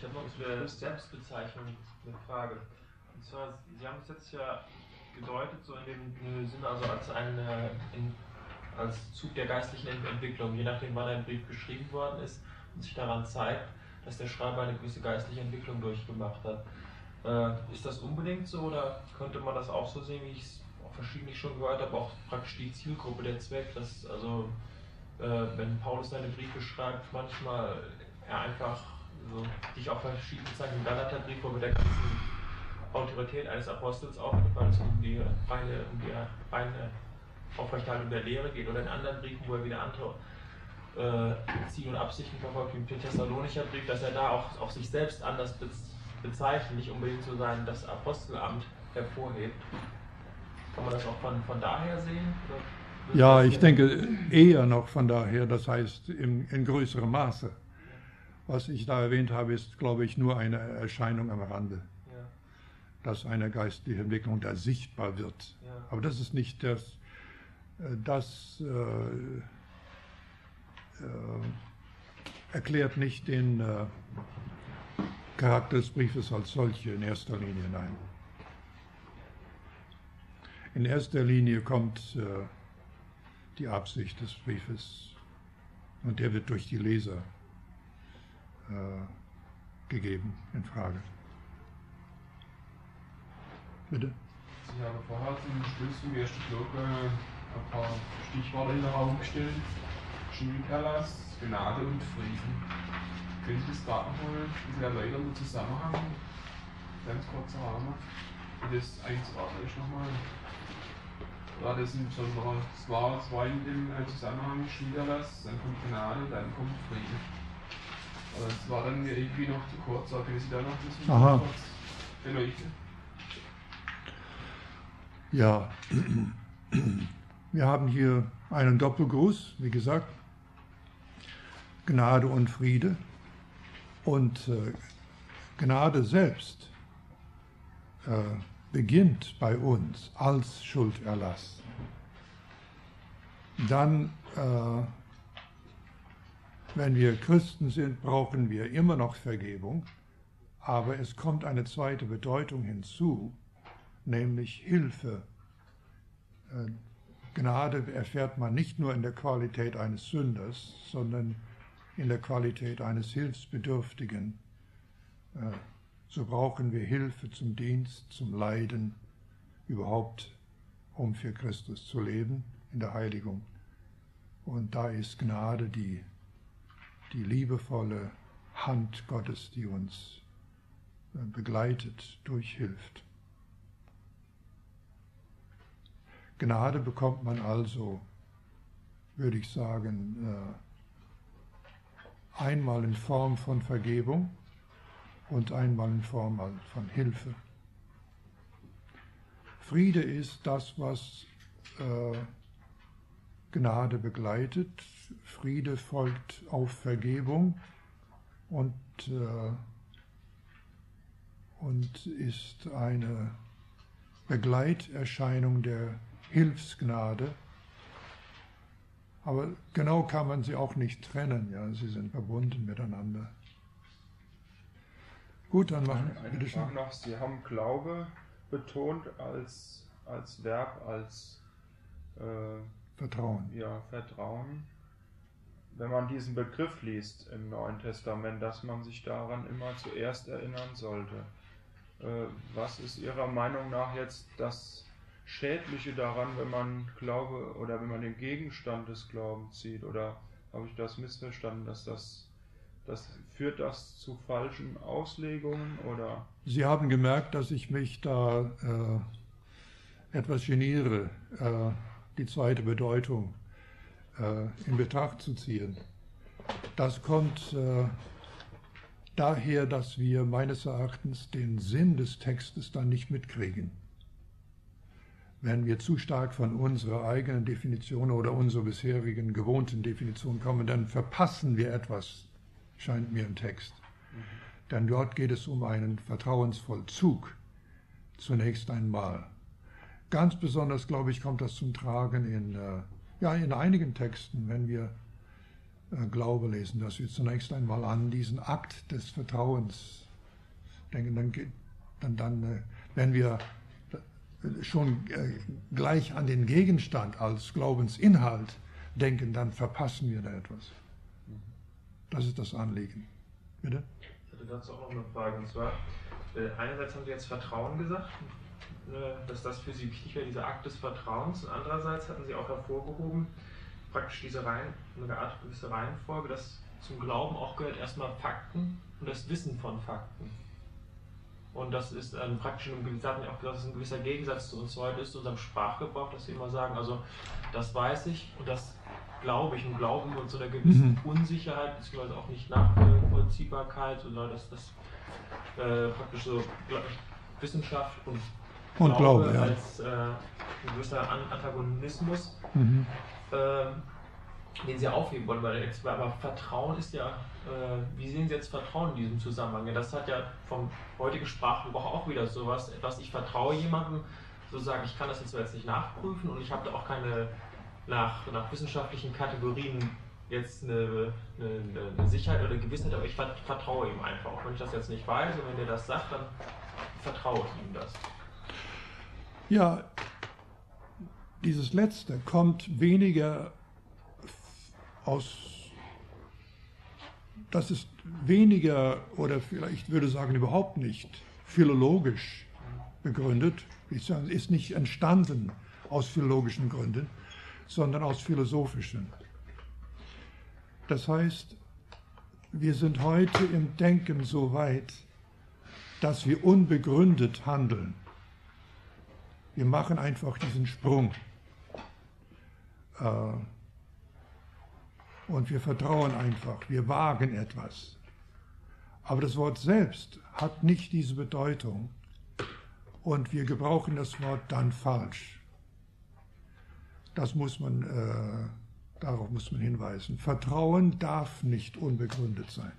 Ich habe noch zu der Selbstbezeichnung eine Frage. Und zwar, Sie haben es jetzt ja gedeutet, so in dem Sinne, also als Zug der geistlichen Entwicklung, je nachdem, wann ein Brief geschrieben worden ist und sich daran zeigt, dass der Schreiber eine gewisse geistliche Entwicklung durchgemacht hat. Ist das unbedingt so oder könnte man das auch so sehen, wie ich es auch verschiedentlich schon gehört habe, auch praktisch die Zielgruppe, der Zweck, dass also wenn Paulus seine Briefe schreibt, manchmal er einfach so, sich auf verschiedene Zeiten im Galaterbrief, wo mit der ganzen Autorität eines Apostels aufnimmt, weil es um die reine Aufrechterhaltung der Lehre geht, oder in anderen Briefen, wo er wieder andere Ziele und Absichten verfolgt, wie im Thessalonicher Brief, dass er da auch sich selbst anders bezeichnet, nicht unbedingt so das Apostelamt hervorhebt. Kann man das auch von daher sehen? Ja, ich denke eher noch von daher, das heißt in größerem Maße. Was ich da erwähnt habe, ist, glaube ich, nur eine Erscheinung am Rande. Ja. Dass eine geistliche Entwicklung da sichtbar wird. Ja. Aber das ist nicht das erklärt nicht den Charakter des Briefes als solche in erster Linie, nein. In erster Linie kommt die Absicht des Briefes und der wird durch die Leser gegeben, in Frage. Bitte? Sie haben vorher zum Schluss im ersten Blog ein paar Stichworte in den Raum gestellt. Schulterlass, Gnade und Frieden. Können Sie das gerade noch mal ein bisschen erläutern, den Zusammenhang? Ganz kurzer Rahmen. Wie das einzuordnen ist nochmal. Ja, das sind besonders, es war zwei in dem Zusammenhang, Schulterlass, dann kommt Gnade und dann kommt Frieden. Das war dann mir irgendwie noch zu kurz, aber können Sie da noch ein bisschen kurz beleuchten? Ja, wir haben hier einen Doppelgruß, wie gesagt, Gnade und Friede. Und Gnade selbst beginnt bei uns als Schulderlass. Dann, wenn wir Christen sind, brauchen wir immer noch Vergebung, aber es kommt eine zweite Bedeutung hinzu, nämlich Hilfe. Gnade erfährt man nicht nur in der Qualität eines Sünders, sondern in der Qualität eines Hilfsbedürftigen. So brauchen wir Hilfe zum Dienst, zum Leiden, überhaupt, um für Christus zu leben in der Heiligung. Und da ist Gnade die liebevolle Hand Gottes, die uns begleitet, durchhilft. Gnade bekommt man also, würde ich sagen, einmal in Form von Vergebung und einmal in Form von Hilfe. Friede ist das, was Gnade begleitet. Friede folgt auf Vergebung und ist eine Begleiterscheinung der Hilfsgnade. Aber genau kann man sie auch nicht trennen. Ja, sie sind verbunden miteinander. Gut, dann machen wir eine Frage noch. Sie haben Glaube betont als Verb, als Vertrauen. Ja, Vertrauen. Wenn man diesen Begriff liest im Neuen Testament, dass man sich daran immer zuerst erinnern sollte. Was ist Ihrer Meinung nach jetzt das Schädliche daran, wenn man Glaube oder wenn man den Gegenstand des Glaubens sieht? Oder habe ich das missverstanden, dass führt das zu falschen Auslegungen? Oder? Sie haben gemerkt, dass ich mich da etwas geniere, die zweite Bedeutung in Betracht zu ziehen. Das kommt daher, dass wir meines Erachtens den Sinn des Textes dann nicht mitkriegen. Wenn wir zu stark von unserer eigenen Definition oder unserer bisherigen gewohnten Definition kommen, dann verpassen wir etwas, scheint mir im Text. Denn dort geht es um einen Vertrauensvollzug, zunächst einmal. Ganz besonders, glaube ich, kommt das zum Tragen in einigen Texten, wenn wir Glaube lesen, dass wir zunächst einmal an diesen Akt des Vertrauens denken. Dann wenn wir schon gleich an den Gegenstand als Glaubensinhalt denken, dann verpassen wir da etwas. Das ist das Anliegen. Bitte? Ich hatte dazu auch noch eine Frage, und zwar, einerseits haben Sie jetzt Vertrauen gesagt, dass das für Sie wichtig wäre, dieser Akt des Vertrauens, und andererseits hatten Sie auch hervorgehoben, praktisch diese eine Art gewisse Reihenfolge, dass zum Glauben auch gehört erstmal Fakten und das Wissen von Fakten. Und das ist praktisch, Sie hatten ja auch gesagt, das ist ein gewisser Gegensatz zu uns heute, ist zu unserem Sprachgebrauch, dass wir immer sagen, also das weiß ich und das glaube ich, und Glauben und so einer gewissen Unsicherheit, beziehungsweise auch nicht Nachvollziehbarkeit, oder dass das praktisch so Wissenschaft und Glaube ja. als ein gewisser Antagonismus, den Sie aufheben wollen bei der Experten. Aber Vertrauen ist ja, wie sehen Sie jetzt Vertrauen in diesem Zusammenhang? Das hat ja vom heutigen Sprachgebrauch auch wieder sowas, etwas, ich vertraue jemandem, sozusagen, ich kann das jetzt nicht nachprüfen und ich habe da auch keine nach wissenschaftlichen Kategorien jetzt eine Sicherheit oder Gewissheit, aber ich vertraue ihm einfach. Auch wenn ich das jetzt nicht weiß und wenn der das sagt, dann vertraue ich ihm das. Ja, dieses Letzte kommt weniger das ist weniger, oder vielleicht würde ich sagen überhaupt nicht, philologisch begründet, ist nicht entstanden aus philologischen Gründen, sondern aus philosophischen. Das heißt, wir sind heute im Denken so weit, dass wir unbegründet handeln. Wir machen einfach diesen Sprung. Und wir vertrauen einfach, wir wagen etwas. Aber das Wort selbst hat nicht diese Bedeutung und wir gebrauchen das Wort dann falsch. Darauf muss man hinweisen. Vertrauen darf nicht unbegründet sein.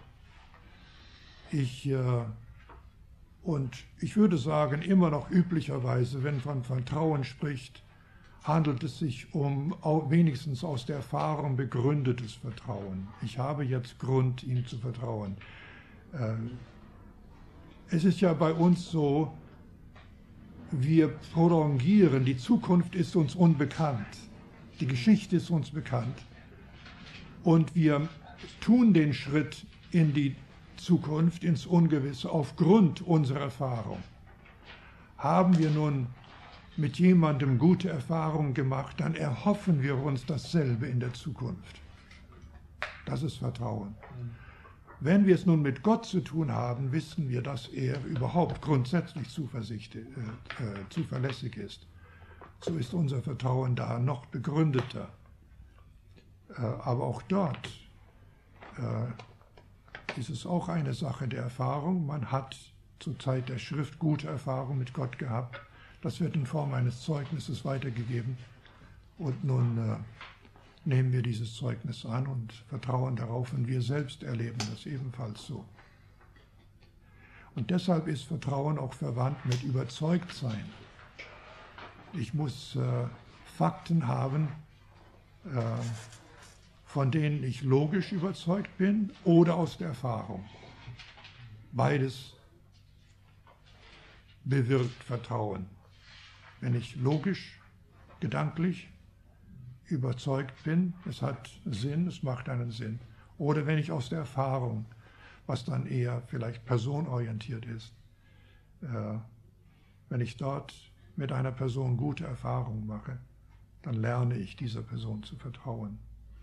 Und ich würde sagen, immer noch üblicherweise, wenn man von Vertrauen spricht, handelt es sich um wenigstens aus der Erfahrung begründetes Vertrauen. Ich habe jetzt Grund, ihm zu vertrauen. Es ist ja bei uns so, wir prolongieren, die Zukunft ist uns unbekannt, die Geschichte ist uns bekannt und wir tun den Schritt in die Zukunft, ins Ungewisse aufgrund unserer Erfahrung. Haben wir nun mit jemandem gute Erfahrungen gemacht, dann erhoffen wir uns dasselbe in der Zukunft. Das ist Vertrauen. Wenn wir es nun mit Gott zu tun haben, wissen wir, dass er überhaupt grundsätzlich zuverlässig ist. So ist unser Vertrauen da noch begründeter. Aber auch dort ist es auch eine Sache der Erfahrung. Man hat zur Zeit der Schrift gute Erfahrungen mit Gott gehabt. Das wird in Form eines Zeugnisses weitergegeben. Und nun nehmen wir dieses Zeugnis an und vertrauen darauf und wir selbst erleben das ebenfalls so. Und deshalb ist Vertrauen auch verwandt mit Überzeugtsein. Ich muss Fakten haben, von denen ich logisch überzeugt bin oder aus der Erfahrung. Beides bewirkt Vertrauen. Wenn ich logisch, gedanklich überzeugt bin, es hat Sinn, es macht einen Sinn. Oder wenn ich aus der Erfahrung, was dann eher vielleicht personorientiert ist, wenn ich dort mit einer Person gute Erfahrungen mache, dann lerne ich dieser Person zu vertrauen.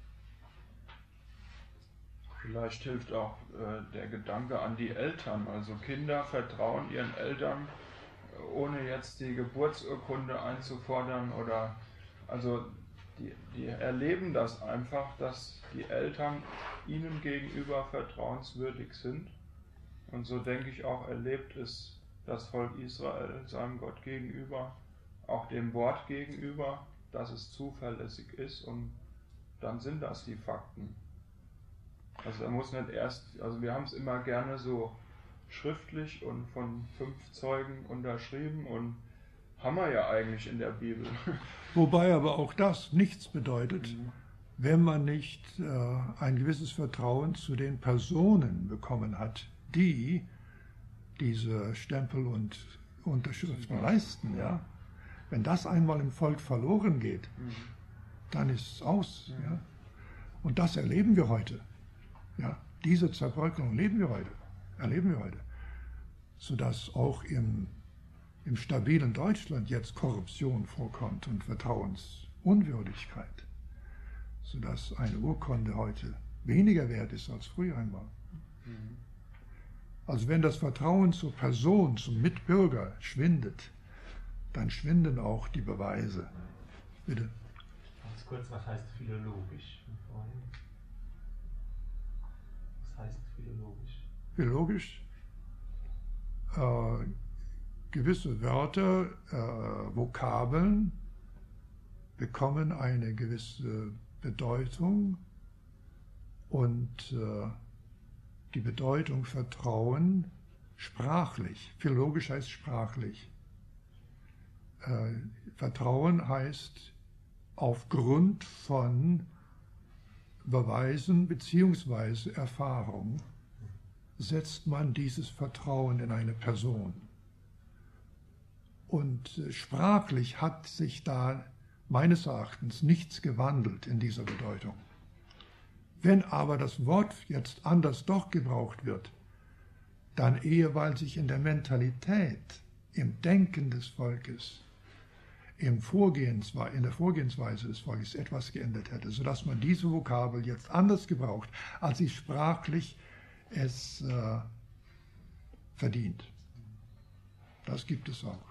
Vielleicht hilft auch der Gedanke an die Eltern. Also Kinder vertrauen ihren Eltern, ohne jetzt die Geburtsurkunde einzufordern oder also die erleben das einfach, dass die Eltern ihnen gegenüber vertrauenswürdig sind. Und so denke ich auch, erlebt es das Volk Israel seinem Gott gegenüber, auch dem Wort gegenüber, dass es zuverlässig ist und dann sind das die Fakten. Also da muss nicht erst, also wir haben es immer gerne so schriftlich und von 5 Zeugen unterschrieben und haben wir ja eigentlich in der Bibel. Wobei aber auch das nichts bedeutet, wenn man nicht ein gewisses Vertrauen zu den Personen bekommen hat, die diese Stempel und Unterschriften leisten. Ja? Wenn das einmal im Volk verloren geht, dann ist es aus. Ja? Und das erleben wir heute. Ja? Diese Zerbröckelung erleben wir heute. Sodass auch im stabilen Deutschland jetzt Korruption vorkommt und Vertrauensunwürdigkeit, sodass eine Urkunde heute weniger wert ist als früher einmal. Also wenn das Vertrauen zur Person, zum Mitbürger schwindet, dann schwinden auch die Beweise. Bitte. Ganz kurz, was heißt philologisch? Was heißt philologisch? Philologisch? Gewisse Wörter, Vokabeln bekommen eine gewisse Bedeutung und die Bedeutung Vertrauen sprachlich. Philologisch heißt sprachlich. Vertrauen heißt aufgrund von Beweisen bzw. Erfahrung setzt man dieses Vertrauen in eine Person. Und sprachlich hat sich da meines Erachtens nichts gewandelt in dieser Bedeutung. Wenn aber das Wort jetzt anders doch gebraucht wird, dann eher, weil sich in der Mentalität, im Denken des Volkes, in der Vorgehensweise des Volkes etwas geändert hätte, sodass man diese Vokabel jetzt anders gebraucht, als sie sprachlich es verdient. Das gibt es auch.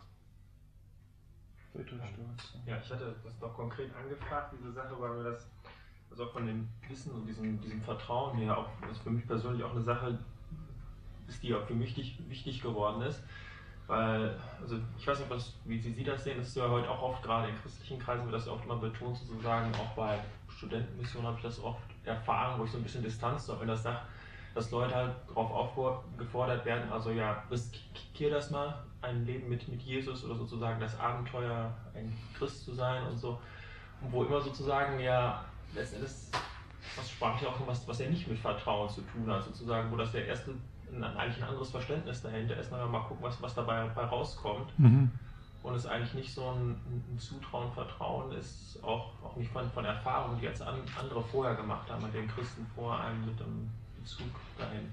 Ja, ich hatte das noch konkret angefragt, diese Sache, weil mir das also auch von dem Wissen und diesem Vertrauen her auch, das für mich persönlich auch eine Sache ist, die auch für mich wichtig geworden ist. Weil, also ich weiß nicht, wie Sie das sehen, das ist ja heute auch oft, gerade in christlichen Kreisen wird das ja oft immer betont, sozusagen, auch bei Studentenmissionen habe ich das oft erfahren, wo ich so ein bisschen Distanz habe, wenn das sagt, dass Leute halt darauf aufgefordert werden, also ja, riskier das mal, ein Leben mit Jesus oder sozusagen das Abenteuer, ein Christ zu sein und so. Und wo immer sozusagen ja letztendlich, das sprach ja auch was ja nicht mit Vertrauen zu tun hat, sozusagen, wo das ja erst eigentlich ein anderes Verständnis dahinter ist, mal gucken, was dabei rauskommt. Und es eigentlich nicht so ein Zutrauen, Vertrauen ist, auch nicht von Erfahrungen, die jetzt andere vorher gemacht haben, mit den Christen vor einem mit dem Bezug dahin.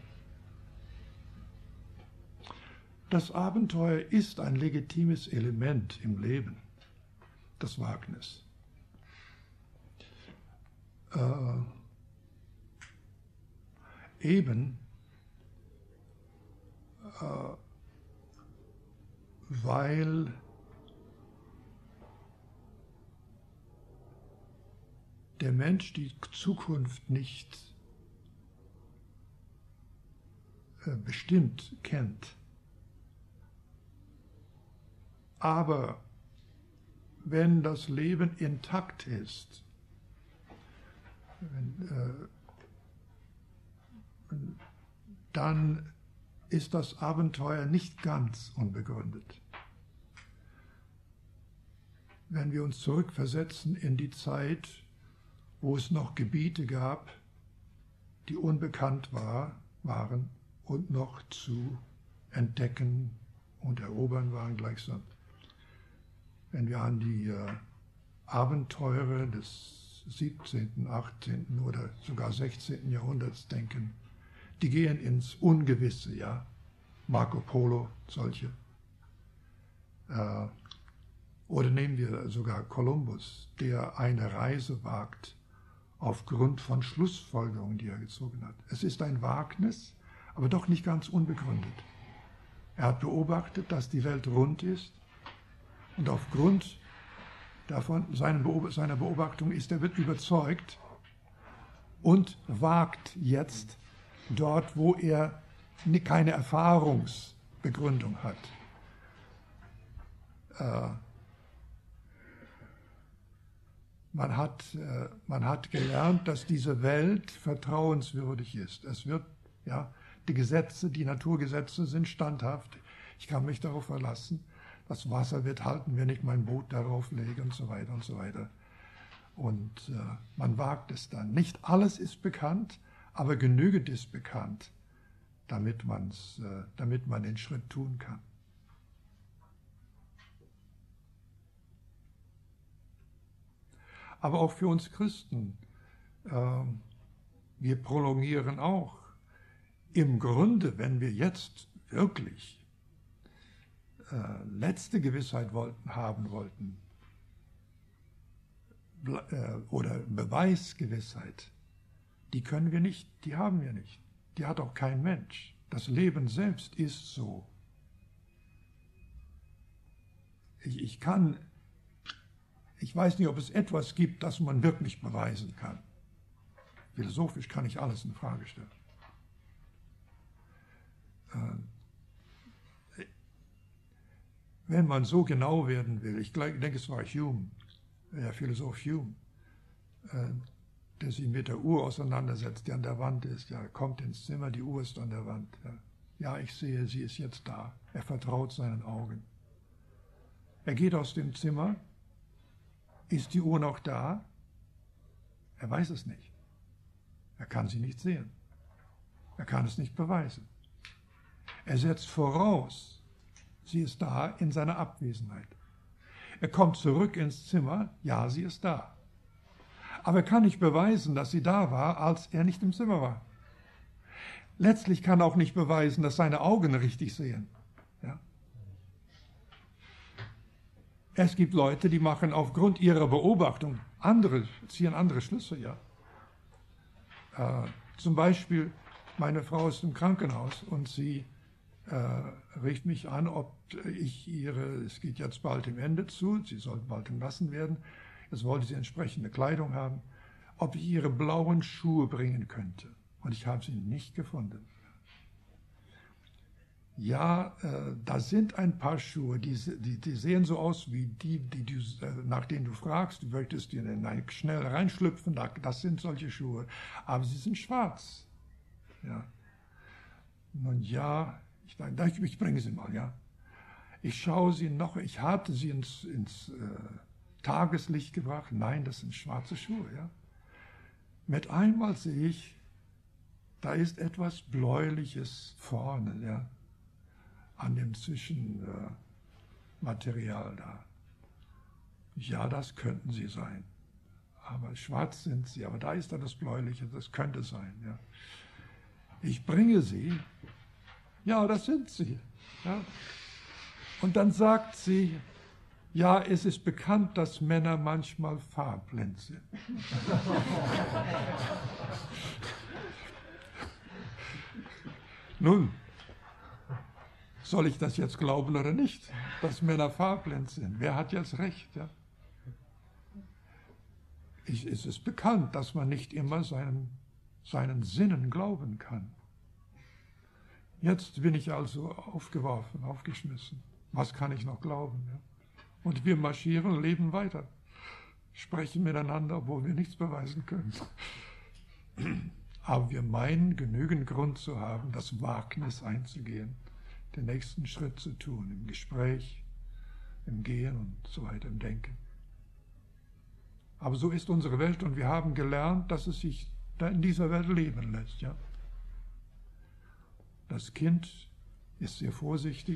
Das Abenteuer ist ein legitimes Element im Leben, das Wagnis. Weil der Mensch die Zukunft nicht bestimmt kennt. Aber wenn das Leben intakt ist, dann ist das Abenteuer nicht ganz unbegründet. Wenn wir uns zurückversetzen in die Zeit, wo es noch Gebiete gab, die unbekannt waren und noch zu entdecken und erobern waren gleichsam. Wenn wir an die Abenteurer des 17., 18. oder sogar 16. Jahrhunderts denken, die gehen ins Ungewisse, ja. Marco Polo, solche. Oder nehmen wir sogar Kolumbus, der eine Reise wagt aufgrund von Schlussfolgerungen, die er gezogen hat. Es ist ein Wagnis, aber doch nicht ganz unbegründet. Er hat beobachtet, dass die Welt rund ist und aufgrund davon, seiner Beobachtung wird überzeugt und wagt jetzt dort, wo er keine Erfahrungsbegründung hat. Man hat gelernt, dass diese Welt vertrauenswürdig ist. Es wird, ja, die Naturgesetze sind standhaft. Ich kann mich darauf verlassen. Das Wasser wird halten, wenn ich mein Boot darauf lege und so weiter und so weiter. Und man wagt es dann. Nicht alles ist bekannt, aber genügend ist bekannt, damit man den Schritt tun kann. Aber auch für uns Christen, wir prolongieren auch. Im Grunde, wenn wir jetzt wirklich letzte Gewissheit haben wollten, oder Beweisgewissheit, die können wir nicht, die haben wir nicht. Die hat auch kein Mensch. Das Leben selbst ist so. Ich weiß nicht, ob es etwas gibt, das man wirklich beweisen kann. Philosophisch kann ich alles in Frage stellen. Wenn man so genau werden will, ich denke, es war Hume, der Philosoph Hume, der sich mit der Uhr auseinandersetzt, die an der Wand ist. Ja, er kommt ins Zimmer, die Uhr ist an der Wand. Ja, ich sehe, sie ist jetzt da. Er vertraut seinen Augen. Er geht aus dem Zimmer. Ist die Uhr noch da? Er weiß es nicht. Er kann sie nicht sehen. Er kann es nicht beweisen. Er setzt voraus, sie ist da in seiner Abwesenheit. Er kommt zurück ins Zimmer, ja, sie ist da. Aber er kann nicht beweisen, dass sie da war, als er nicht im Zimmer war. Letztlich kann er auch nicht beweisen, dass seine Augen richtig sehen. Ja? Es gibt Leute, die machen aufgrund ihrer Beobachtung ziehen andere Schlüsse. Ja? Zum Beispiel, meine Frau ist im Krankenhaus und sie rief mich an, ob es geht jetzt bald dem Ende zu, sie soll bald entlassen werden, jetzt wollte sie entsprechende Kleidung haben, ob ich ihre blauen Schuhe bringen könnte. Und ich habe sie nicht gefunden. Ja, da sind ein paar Schuhe, die sehen so aus wie nach denen du fragst, du möchtest schnell reinschlüpfen, das sind solche Schuhe, aber sie sind schwarz. Ja. Nun ja, ich bringe sie mal, ja. Ich schaue sie noch, ich hatte sie ins Tageslicht gebracht, nein, das sind schwarze Schuhe, ja. Mit einmal sehe ich, da ist etwas Bläuliches vorne, ja, an dem Zwischenmaterial da. Ja, das könnten sie sein. Aber schwarz sind sie, aber da ist dann das Bläuliche, das könnte sein, ja. Ich bringe sie, ja, das sind sie. Ja. Und dann sagt sie, ja, es ist bekannt, dass Männer manchmal farblind sind. Nun, soll ich das jetzt glauben oder nicht, dass Männer farblind sind? Wer hat jetzt recht? Ja? Es ist bekannt, dass man nicht immer seinen Sinnen glauben kann. Jetzt bin ich also aufgeworfen, aufgeschmissen. Was kann ich noch glauben? Ja? Und wir marschieren und leben weiter, sprechen miteinander, obwohl wir nichts beweisen können. Aber wir meinen, genügend Grund zu haben, das Wagnis einzugehen, den nächsten Schritt zu tun, im Gespräch, im Gehen und so weiter, im Denken. Aber so ist unsere Welt und wir haben gelernt, dass es sich da in dieser Welt leben lässt. Ja? Das Kind ist sehr vorsichtig.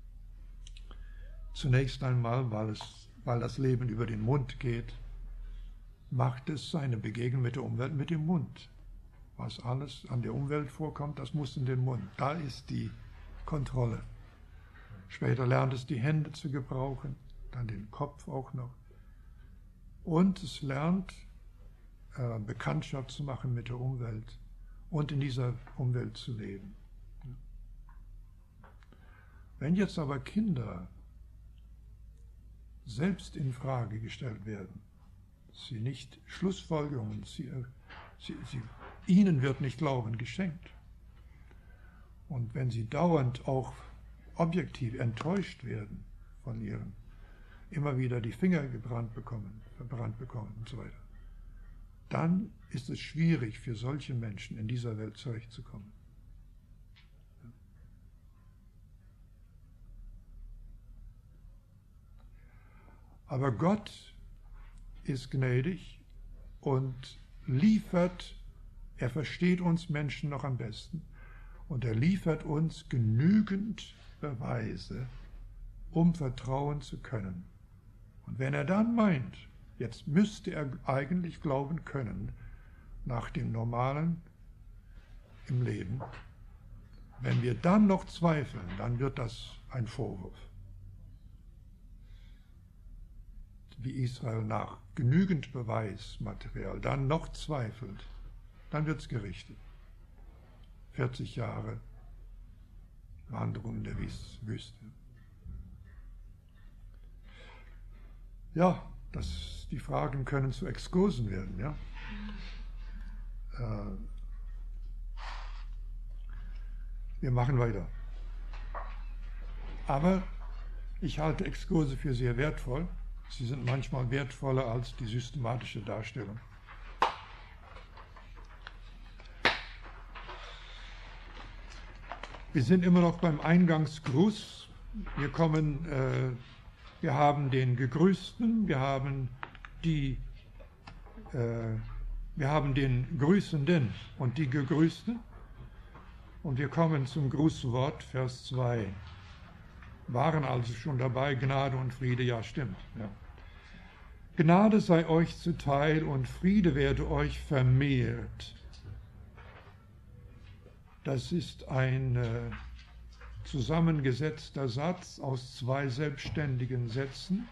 Zunächst einmal, weil das Leben über den Mund geht, macht es seine Begegnung mit der Umwelt mit dem Mund. Was alles an der Umwelt vorkommt, das muss in den Mund. Da ist die Kontrolle. Später lernt es die Hände zu gebrauchen, dann den Kopf auch noch. Und es lernt, Bekanntschaft zu machen mit der Umwelt und in dieser Umwelt zu leben. Wenn jetzt aber Kinder selbst in Frage gestellt werden, sie nicht Schlussfolgerungen, ihnen wird nicht Glauben geschenkt. Und wenn sie dauernd auch objektiv enttäuscht werden von ihren, immer wieder die Finger verbrannt bekommen und so weiter, dann ist es schwierig für solche Menschen in dieser Welt zurechtzukommen. Aber Gott ist gnädig und liefert, er versteht uns Menschen noch am besten, und er liefert uns genügend Beweise, um vertrauen zu können. Und wenn er dann meint, jetzt müsste er eigentlich glauben können, nach dem Normalen im Leben, wenn wir dann noch zweifeln, dann wird das ein Vorwurf. Wie Israel nach genügend Beweismaterial dann noch zweifelt, dann wird es gerichtet. 40 Jahre Wanderung in der Wüste. Ja, die Fragen können zu Exkursen werden, ja. Wir machen weiter. Aber ich halte Exkurse für sehr wertvoll. Sie sind manchmal wertvoller als die systematische Darstellung. Wir sind immer noch beim Eingangsgruß. Wir haben den Gegrüßten, wir haben den Grüßenden und die Gegrüßten. Und wir kommen zum Grußwort, Vers 2. Waren also schon dabei, Gnade und Friede, ja stimmt. Ja. Gnade sei euch zuteil und Friede werde euch vermehrt. Das ist ein zusammengesetzter Satz aus zwei selbstständigen Sätzen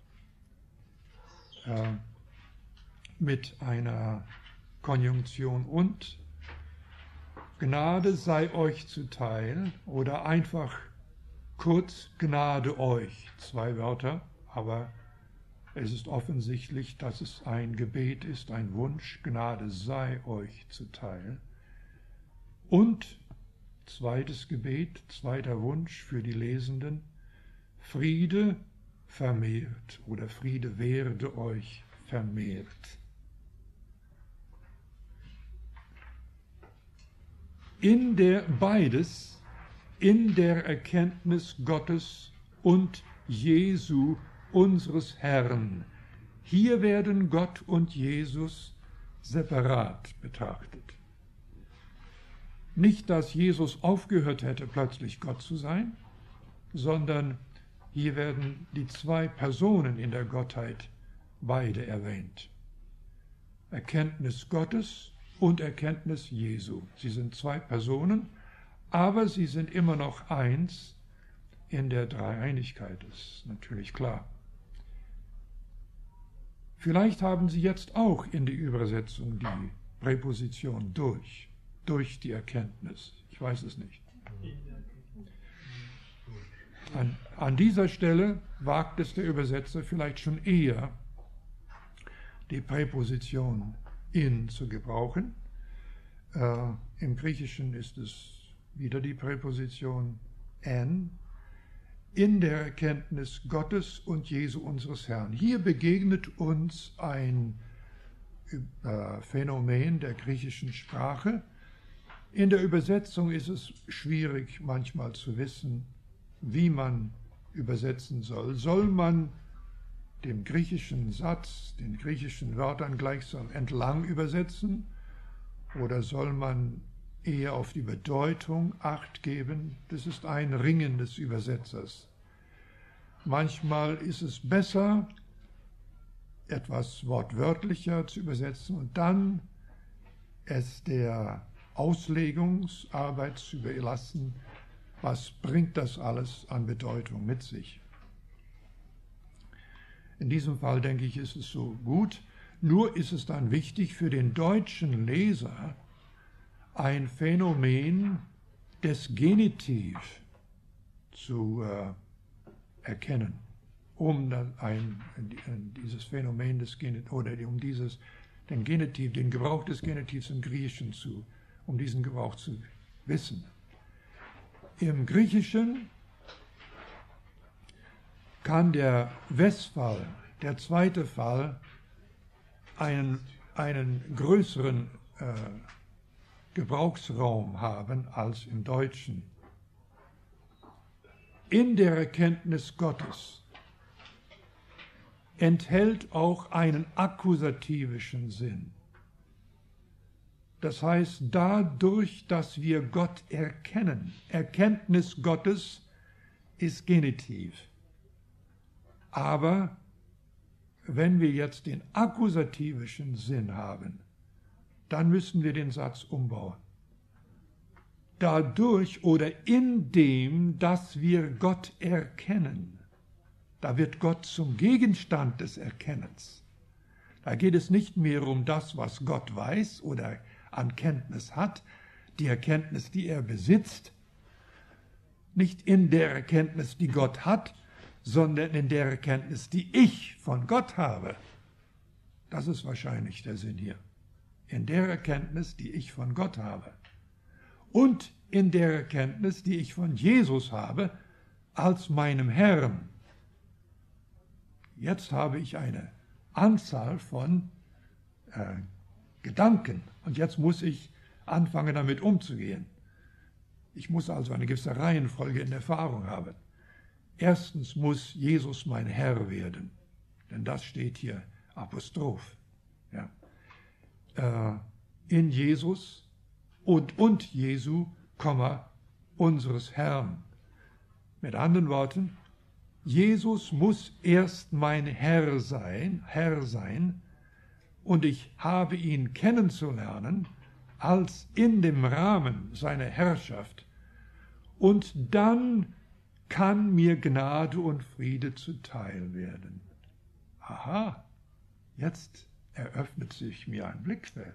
mit einer Konjunktion und. Gnade sei euch zuteil oder einfach kurz Gnade euch. Zwei Wörter, aber es ist offensichtlich, dass es ein Gebet ist, ein Wunsch. Gnade sei euch zuteil. Und zweites Gebet, zweiter Wunsch für die Lesenden, Friede vermehrt oder Friede werde euch vermehrt. Beides in der Erkenntnis Gottes und Jesu, unseres Herrn. Hier werden Gott und Jesus separat betrachtet. Nicht, dass Jesus aufgehört hätte, plötzlich Gott zu sein, sondern hier werden die zwei Personen in der Gottheit beide erwähnt. Erkenntnis Gottes und Erkenntnis Jesu. Sie sind zwei Personen, aber sie sind immer noch eins in der Dreieinigkeit, ist natürlich klar. Vielleicht haben Sie jetzt auch in die Übersetzung die Präposition durch die Erkenntnis. Ich weiß es nicht. An dieser Stelle wagt es der Übersetzer vielleicht schon eher, die Präposition in zu gebrauchen. Im Griechischen ist es wieder die Präposition en, in der Erkenntnis Gottes und Jesu unseres Herrn. Hier begegnet uns ein Phänomen der griechischen Sprache. In der Übersetzung ist es schwierig manchmal zu wissen, wie man übersetzen soll. Soll man dem griechischen Satz, den griechischen Wörtern gleichsam entlang übersetzen oder soll man eher auf die Bedeutung Acht geben? Das ist ein Ringen des Übersetzers. Manchmal ist es besser, etwas wortwörtlicher zu übersetzen und dann es der Auslegungsarbeit zu überlassen, was bringt das alles an Bedeutung mit sich. In diesem Fall, denke ich, ist es so gut. Nur ist es dann wichtig für den deutschen Leser, ein Phänomen des Genitiv zu erkennen, um dann dieses Phänomen des Genitiv oder um den Genitiv, den Gebrauch des Genitivs im Griechischen um diesen Gebrauch zu wissen. Im Griechischen kann der Westphal, der zweite Fall, einen größeren Gebrauchsraum haben als im Deutschen. In der Erkenntnis Gottes enthält auch einen akkusativischen Sinn. Das heißt, dadurch, dass wir Gott erkennen, Erkenntnis Gottes ist Genitiv. Aber wenn wir jetzt den akkusativischen Sinn haben, dann müssen wir den Satz umbauen. Dadurch oder indem, dass wir Gott erkennen, da wird Gott zum Gegenstand des Erkennens. Da geht es nicht mehr um das, was Gott weiß oder an Kenntnis hat, die Erkenntnis, die er besitzt, nicht in der Erkenntnis, die Gott hat, sondern in der Erkenntnis, die ich von Gott habe. Das ist wahrscheinlich der Sinn hier. In der Erkenntnis, die ich von Gott habe. Und in der Erkenntnis, die ich von Jesus habe, als meinem Herrn. Jetzt habe ich eine Anzahl von Gedanken und jetzt muss ich anfangen, damit umzugehen. Ich muss also eine gewisse Reihenfolge in Erfahrung haben. Erstens muss Jesus mein Herr werden, denn das steht hier Apostroph. Ja. In Jesus und Jesu, unseres Herrn. Mit anderen Worten, Jesus muss erst mein Herr sein, und ich habe ihn kennenzulernen als in dem Rahmen seiner Herrschaft. Und dann kann mir Gnade und Friede zuteil werden. Aha, jetzt eröffnet sich mir ein Blickfeld.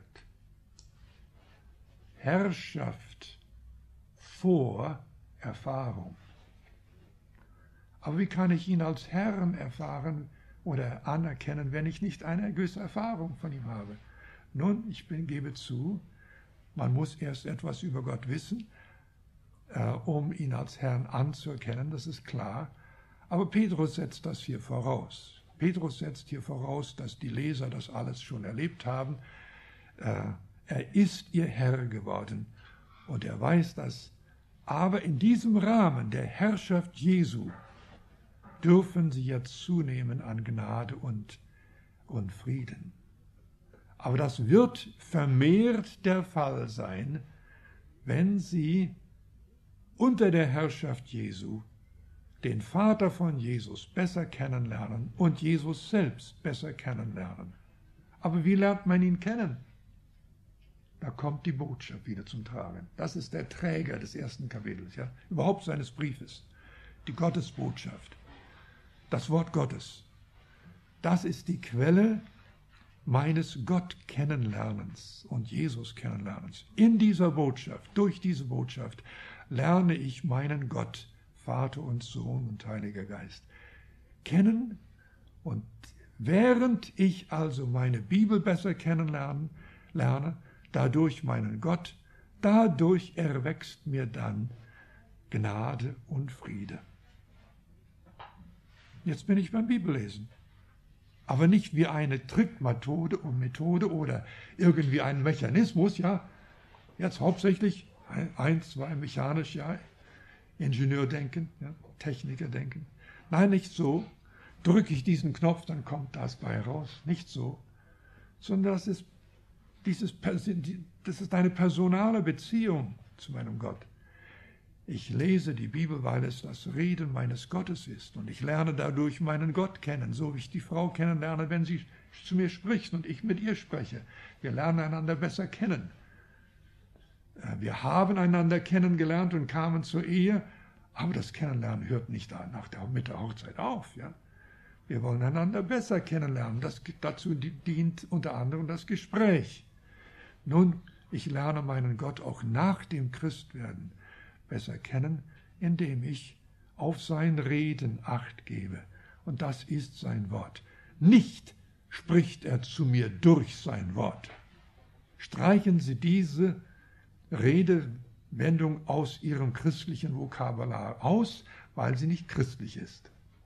Herrschaft vor Erfahrung. Aber wie kann ich ihn als Herrn erfahren oder anerkennen, wenn ich nicht eine gewisse Erfahrung von ihm habe? Nun, gebe zu, man muss erst etwas über Gott wissen, um ihn als Herrn anzuerkennen, das ist klar. Aber Petrus setzt das hier voraus. Petrus setzt hier voraus, dass die Leser das alles schon erlebt haben. Er ist ihr Herr geworden und er weiß das. Aber in diesem Rahmen der Herrschaft Jesu dürfen sie jetzt zunehmen an Gnade und Frieden. Aber das wird vermehrt der Fall sein, wenn sie unter der Herrschaft Jesu den Vater von Jesus besser kennenlernen und Jesus selbst besser kennenlernen. Aber wie lernt man ihn kennen? Da kommt die Botschaft wieder zum Tragen. Das ist der Träger des ersten Kapitels, ja, überhaupt seines Briefes. Die Gottesbotschaft. Das Wort Gottes. Das ist die Quelle meines Gott-Kennenlernens und Jesus-Kennenlernens. In dieser Botschaft, durch diese Botschaft, lerne ich meinen Gott, Vater und Sohn und Heiliger Geist, kennen. Und während ich also meine Bibel besser kennenlerne, dadurch meinen Gott, dadurch erwächst mir dann Gnade und Friede. Jetzt bin ich beim Bibellesen. Aber nicht wie eine Trickmethode oder irgendwie ein Mechanismus, ja. Jetzt hauptsächlich 1, 2 mechanisch, ja. Ingenieurdenken, ja, Technikerdenken. Nein, nicht so. Drücke ich diesen Knopf, dann kommt das bei raus. Nicht so. Sondern das ist eine personale Beziehung zu meinem Gott. Ich lese die Bibel, weil es das Reden meines Gottes ist. Und ich lerne dadurch meinen Gott kennen, so wie ich die Frau kennenlerne, wenn sie zu mir spricht und ich mit ihr spreche. Wir lernen einander besser kennen. Wir haben einander kennengelernt und kamen zur Ehe, aber das Kennenlernen hört nicht mit der Hochzeit auf. Ja? Wir wollen einander besser kennenlernen. Dazu dient unter anderem das Gespräch. Nun, ich lerne meinen Gott auch nach dem Christwerden besser kennen, indem ich auf sein Reden Acht gebe. Und das ist sein Wort. Nicht spricht er zu mir durch sein Wort. Streichen Sie diese Redewendung aus Ihrem christlichen Vokabular aus, weil sie nicht christlich ist.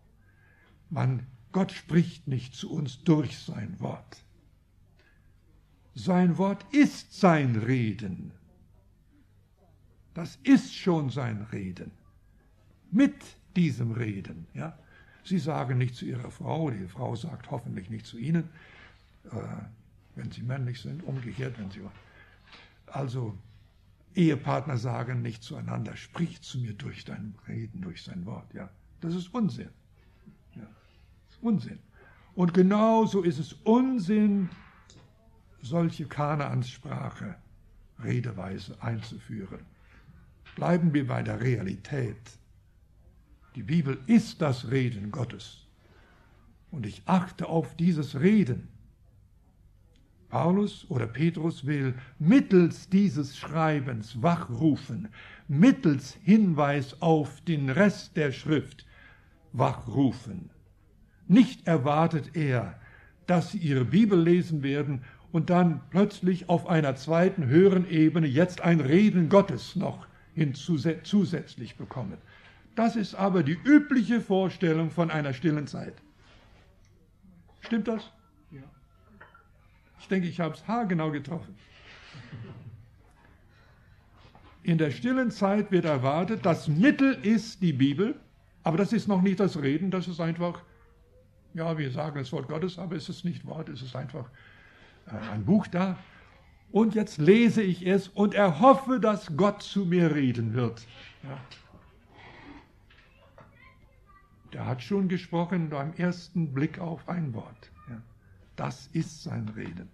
Gott spricht nicht zu uns durch sein Wort. Sein Wort ist sein Reden. Das ist schon sein Reden. Mit diesem Reden, ja, Sie sagen nicht zu Ihrer Frau, die Frau sagt hoffentlich nicht zu Ihnen, wenn sie männlich sind, umgekehrt, wenn sie... Also, Ehepartner sagen nicht zueinander, sprich zu mir durch dein Reden, durch sein Wort. Ja, das ist Unsinn. Ja, das ist Unsinn. Und genauso ist es Unsinn, solche Kanaansprache, Redeweise einzuführen. Bleiben wir bei der Realität. Die Bibel ist das Reden Gottes. Und ich achte auf dieses Reden. Paulus oder Petrus will mittels dieses Schreibens wachrufen, mittels Hinweis auf den Rest der Schrift wachrufen. Nicht erwartet er, dass sie ihre Bibel lesen werden und dann plötzlich auf einer zweiten, höheren Ebene jetzt ein Reden Gottes noch zusätzlich bekommen. Das ist aber die übliche Vorstellung von einer stillen Zeit. Stimmt das? Ja. Ich denke, ich habe es haargenau getroffen. In der stillen Zeit wird erwartet, das Mittel ist die Bibel, aber das ist noch nicht das Reden, das ist einfach, ja, wir sagen das Wort Gottes, aber es ist nicht Wort, es ist einfach ein Buch da. Und jetzt lese ich es und erhoffe, dass Gott zu mir reden wird. Ja. Der hat schon gesprochen beim ersten Blick auf ein Wort. Ja. Das ist sein Reden.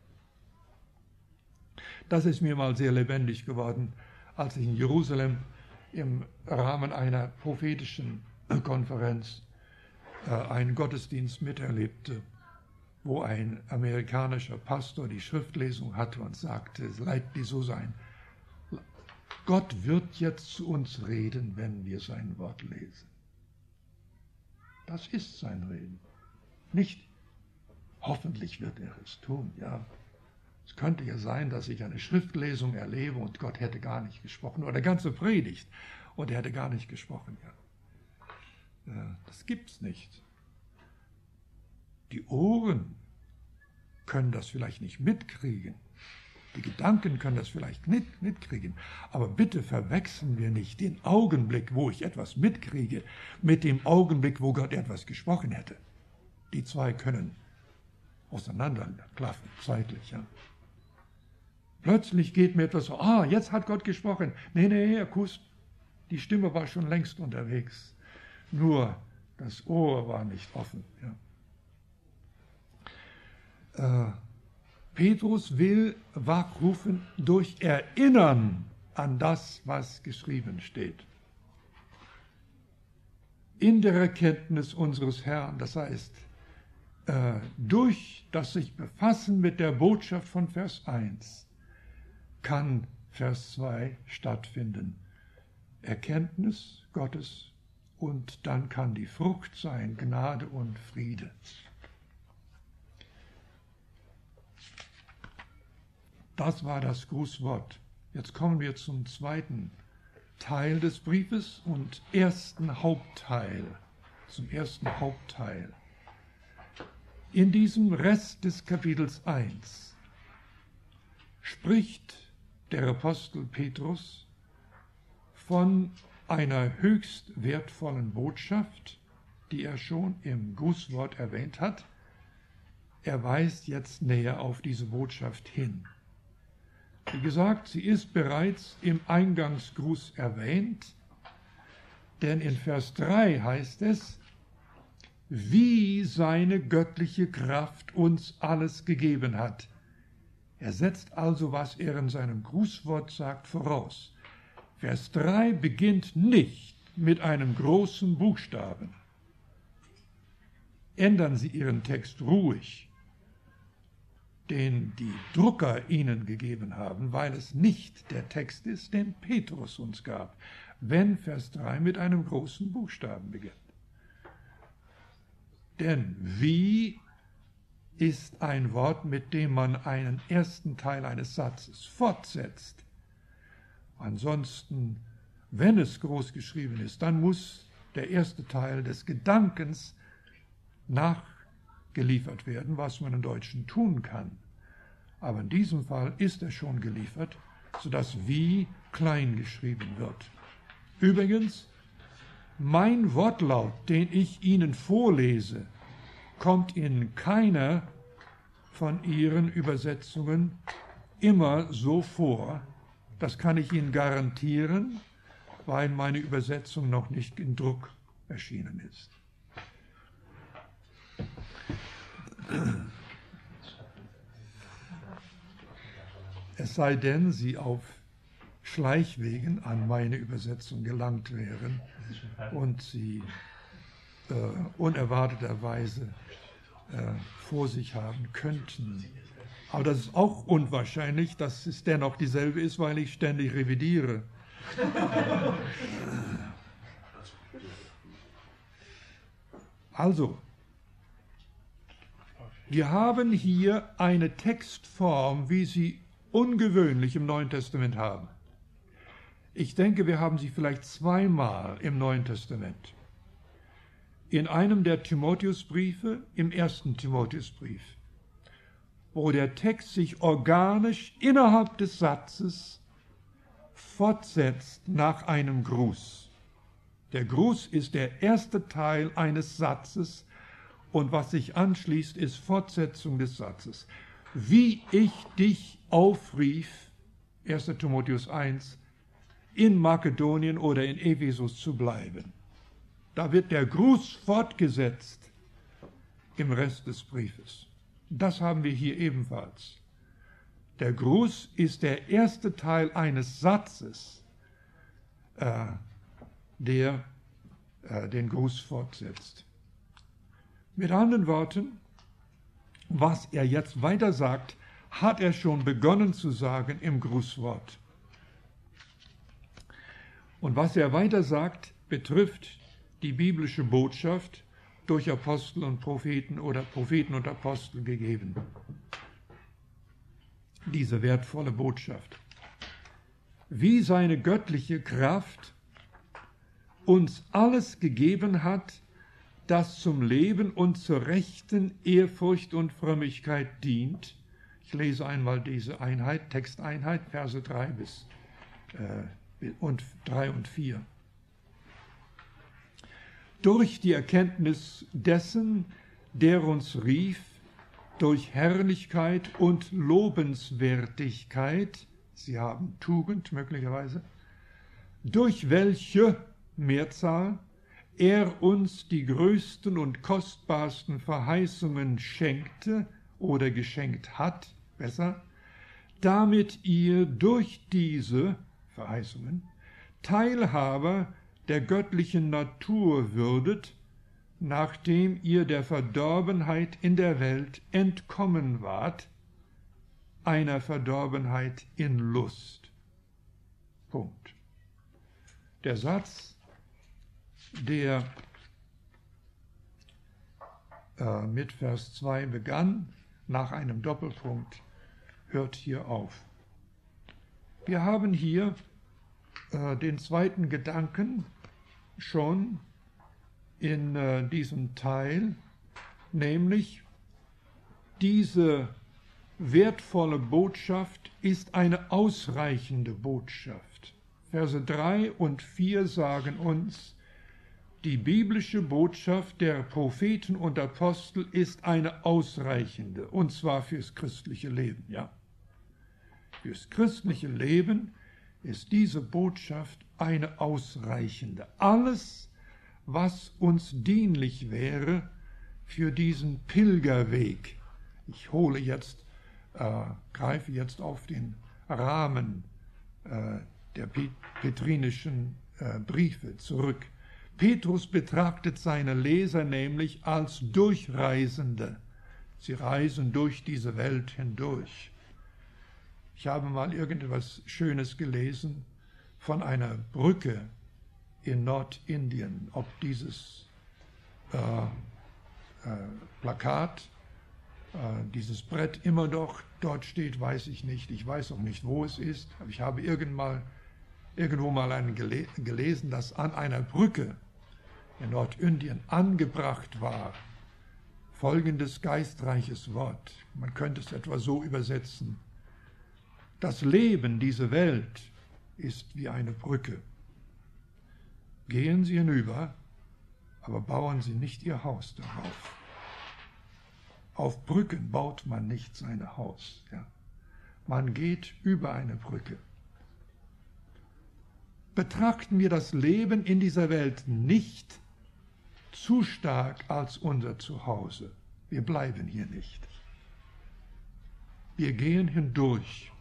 Das ist mir mal sehr lebendig geworden, als ich in Jerusalem im Rahmen einer prophetischen Konferenz einen Gottesdienst miterlebte, wo ein amerikanischer Pastor die Schriftlesung hatte und sagte, es leid so sein. Gott wird jetzt zu uns reden, wenn wir sein Wort lesen. Das ist sein Reden. Nicht, hoffentlich wird er es tun. Ja, es könnte ja sein, dass ich eine Schriftlesung erlebe und Gott hätte gar nicht gesprochen. Oder eine ganze Predigt und er hätte gar nicht gesprochen. Ja. Das gibt's nicht. Die Ohren können das vielleicht nicht mitkriegen. Die Gedanken können das vielleicht nicht mitkriegen. Aber bitte verwechseln wir nicht den Augenblick, wo ich etwas mitkriege, mit dem Augenblick, wo Gott etwas gesprochen hätte. Die zwei können auseinanderklaffen, zeitlich. Ja. Plötzlich geht mir etwas so, jetzt hat Gott gesprochen. Nee, Herr Kuss, die Stimme war schon längst unterwegs. Nur das Ohr war nicht offen. Ja. Petrus will wachrufen durch Erinnern an das, was geschrieben steht. In der Erkenntnis unseres Herrn, das heißt, durch das sich befassen mit der Botschaft von Vers 1, kann Vers 2 stattfinden. Erkenntnis Gottes und dann kann die Frucht sein, Gnade und Friede. Das war das Grußwort. Jetzt kommen wir zum zweiten Teil des Briefes und ersten Hauptteil. Zum ersten Hauptteil. In diesem Rest des Kapitels 1 spricht der Apostel Petrus von einer höchst wertvollen Botschaft, die er schon im Grußwort erwähnt hat. Er weist jetzt näher auf diese Botschaft hin. Wie gesagt, sie ist bereits im Eingangsgruß erwähnt, denn in Vers 3 heißt es, wie seine göttliche Kraft uns alles gegeben hat. Er setzt also, was er in seinem Grußwort sagt, voraus. Vers 3 beginnt nicht mit einem großen Buchstaben. Ändern Sie Ihren Text ruhig, den die Drucker ihnen gegeben haben, weil es nicht der Text ist, den Petrus uns gab, wenn Vers 3 mit einem großen Buchstaben beginnt. Denn wie ist ein Wort, mit dem man einen ersten Teil eines Satzes fortsetzt. Ansonsten, wenn es groß geschrieben ist, dann muss der erste Teil des Gedankens nachgeliefert werden, was man im Deutschen tun kann. Aber in diesem Fall ist er schon geliefert, sodass wie klein geschrieben wird. Übrigens, Mein Wortlaut, den ich Ihnen vorlese, kommt in keiner von Ihren Übersetzungen immer so vor. Das kann ich Ihnen garantieren, weil meine Übersetzung noch nicht in Druck erschienen ist. Es sei denn, Sie auf Schleichwegen an meine Übersetzung gelangt wären und Sie unerwarteterweise vor sich haben könnten. Aber das ist auch unwahrscheinlich, dass es dennoch dieselbe ist, weil ich ständig revidiere. Also, wir haben hier eine Textform, wie sie ungewöhnlich im Neuen Testament haben. Ich denke, wir haben sie vielleicht zweimal im Neuen Testament. In einem der Timotheusbriefe, im 1. Timotheusbrief, wo der Text sich organisch innerhalb des Satzes fortsetzt nach einem Gruß. Der Gruß ist der erste Teil eines Satzes und was sich anschließt, ist Fortsetzung des Satzes. Wie ich dich aufrief, 1. Timotheus 1, in Makedonien oder in Ephesus zu bleiben. Da wird der Gruß fortgesetzt im Rest des Briefes. Das haben wir hier ebenfalls. Der Gruß ist der erste Teil eines Satzes, der den Gruß fortsetzt. Mit anderen Worten, was er jetzt weiter sagt, hat er schon begonnen zu sagen im Grußwort. Und was er weiter sagt, betrifft die biblische Botschaft durch Apostel und Propheten oder Propheten und Apostel gegeben. Diese wertvolle Botschaft. Wie seine göttliche Kraft uns alles gegeben hat, das zum Leben und zur rechten Ehrfurcht und Frömmigkeit dient. Ich lese einmal diese Einheit, Texteinheit, Verse 3 und 4. Durch die Erkenntnis dessen, der uns rief, durch Herrlichkeit und Lobenswertigkeit, Sie haben Tugend möglicherweise, durch welche Mehrzahl er uns die größten und kostbarsten Verheißungen schenkte oder geschenkt hat, besser, damit ihr durch diese Verheißungen Teilhaber der göttlichen Natur würdet, nachdem ihr der Verdorbenheit in der Welt entkommen wart, einer Verdorbenheit in Lust. Punkt. Der Satz, der mit Vers 2 begann, nach einem Doppelpunkt, hört hier auf. Wir haben hier den zweiten Gedanken schon in diesem Teil, nämlich diese wertvolle Botschaft ist eine ausreichende Botschaft. Verse 3 und 4 sagen uns, die biblische Botschaft der Propheten und Apostel ist eine ausreichende, und zwar fürs christliche Leben, ja. Fürs christliche Leben ist diese Botschaft eine ausreichende. Alles, was uns dienlich wäre für diesen Pilgerweg. Ich greife jetzt auf den Rahmen der petrinischen Briefe zurück. Petrus betrachtet seine Leser nämlich als Durchreisende. Sie reisen durch diese Welt hindurch. Ich habe mal irgendetwas Schönes gelesen von einer Brücke in Nordindien. Ob dieses Plakat, dieses Brett immer noch dort steht, weiß ich nicht. Ich weiß auch nicht, wo es ist. Aber ich habe irgendwo mal gelesen, dass an einer Brücke in Nordindien angebracht war folgendes geistreiches Wort. Man könnte es etwa so übersetzen. Das Leben, diese Welt, ist wie eine Brücke. gehen Sie hinüber, aber bauen Sie nicht Ihr Haus darauf. Auf Brücken baut man nicht sein Haus. Ja. Man geht über eine Brücke. Betrachten wir das Leben in dieser Welt nicht zu stark als unser Zuhause. Wir bleiben hier nicht. Wir gehen hindurch.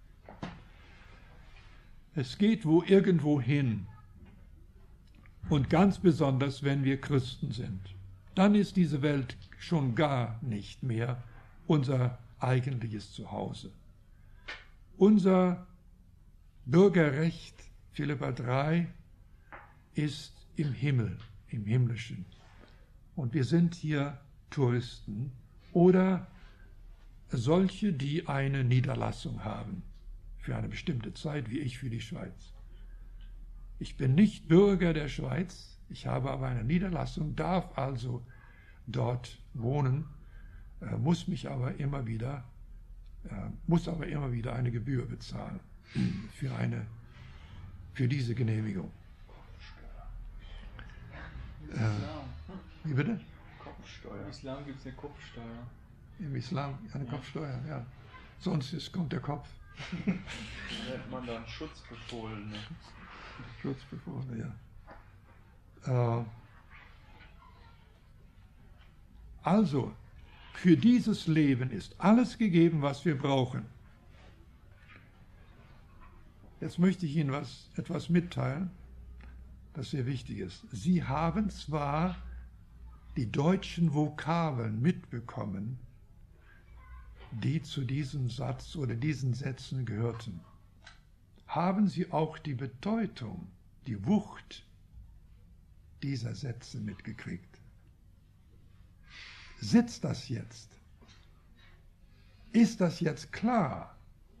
Es geht irgendwo hin. Und ganz besonders, wenn wir Christen sind. Dann ist diese Welt schon gar nicht mehr unser eigentliches Zuhause. Unser Bürgerrecht, Philipper 3, ist im Himmel, im Himmlischen. Und wir sind hier Touristen oder solche, die eine Niederlassung haben für eine bestimmte Zeit, wie ich für die Schweiz. Ich bin nicht Bürger der Schweiz, ich habe aber eine Niederlassung, darf also dort wohnen, muss aber immer wieder eine Gebühr bezahlen für diese Genehmigung. Wie bitte? Kopfsteuer. Im Islam gibt es eine Kopfsteuer. Im Islam eine Kopfsteuer, ja. Sonst kommt der Kopf. Nennt man dann Schutzbefohlene. Schutzbefohlene, ja. Also, für dieses Leben ist alles gegeben, was wir brauchen. Jetzt möchte ich Ihnen etwas mitteilen, das sehr wichtig ist. Sie haben zwar die deutschen Vokabeln mitbekommen, die zu diesem Satz oder diesen Sätzen gehörten. Haben Sie auch die Bedeutung, die Wucht dieser Sätze mitgekriegt? Sitzt das jetzt? Ist das jetzt klar?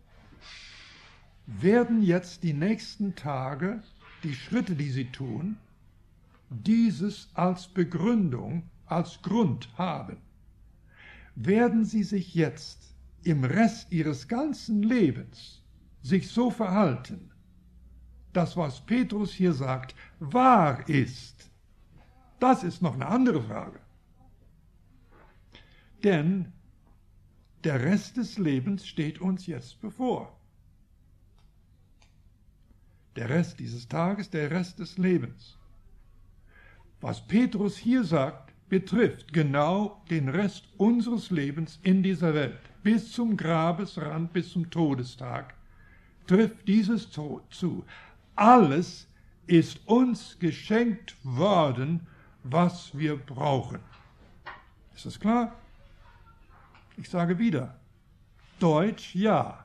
Werden jetzt die nächsten Tage, die Schritte, die Sie tun, dieses als Begründung, als Grund haben? Werden Sie sich jetzt im Rest Ihres ganzen Lebens sich so verhalten, dass was Petrus hier sagt, wahr ist? Das ist noch eine andere Frage. Denn der Rest des Lebens steht uns jetzt bevor. Der Rest dieses Tages, der Rest des Lebens. Was Petrus hier sagt, betrifft genau den Rest unseres Lebens in dieser Welt. Bis zum Grabesrand, bis zum Todestag trifft dieses zu. Alles ist uns geschenkt worden, was wir brauchen. Ist das klar? Ich sage wieder, Deutsch ja.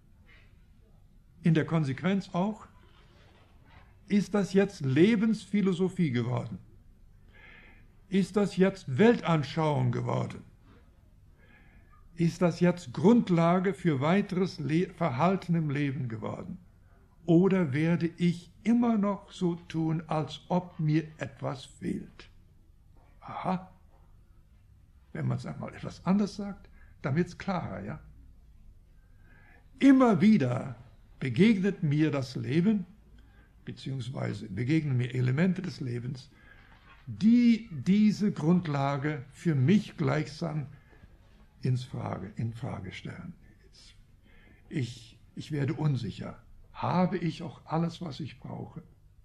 In der Konsequenz auch, ist das jetzt Lebensphilosophie geworden? Ist das jetzt Weltanschauung geworden? Ist das jetzt Grundlage für weiteres Verhalten im Leben geworden? Oder werde ich immer noch so tun, als ob mir etwas fehlt? Aha. Wenn man es einmal etwas anders sagt, dann wird es klarer, ja? Immer wieder begegnet mir das Leben, beziehungsweise begegnen mir Elemente des Lebens, die diese Grundlage für mich gleichsam in Frage stellen. Ich werde unsicher. Habe ich auch alles, was ich brauche?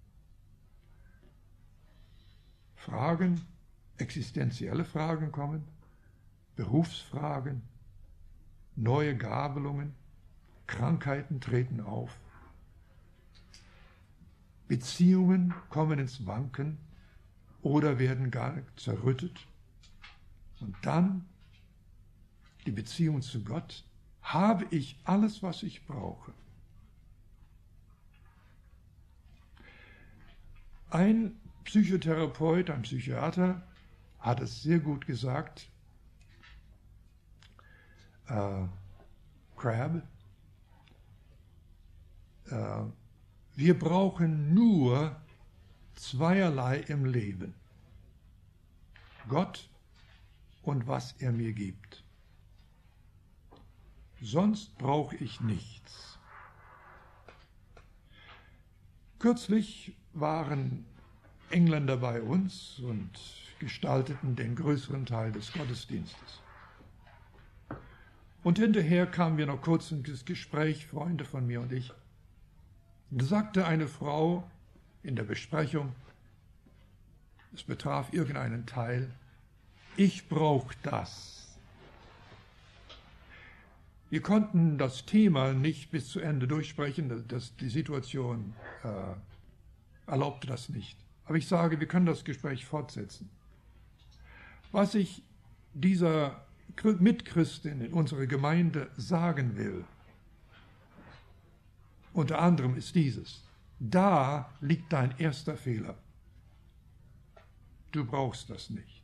Fragen, existenzielle Fragen kommen, Berufsfragen, neue Gabelungen, Krankheiten treten auf, Beziehungen kommen ins Wanken oder werden gar zerrüttet. Und dann die Beziehung zu Gott. Habe ich alles, was ich brauche? Ein Psychotherapeut, ein Psychiater hat es sehr gut gesagt, Crabb, wir brauchen nur zweierlei im Leben. Gott und was er mir gibt. Sonst brauche ich nichts. Kürzlich waren Engländer bei uns und gestalteten den größeren Teil des Gottesdienstes. Und hinterher kamen wir noch kurz ins Gespräch, Freunde von mir und ich. Da sagte eine Frau in der Besprechung, es betraf irgendeinen Teil, ich brauche das. Wir konnten das Thema nicht bis zu Ende durchsprechen, die Situation erlaubte das nicht. Aber ich sage, wir können das Gespräch fortsetzen. Was ich dieser Mitchristin in unserer Gemeinde sagen will, unter anderem ist dieses: Da liegt dein erster Fehler. Du brauchst das nicht.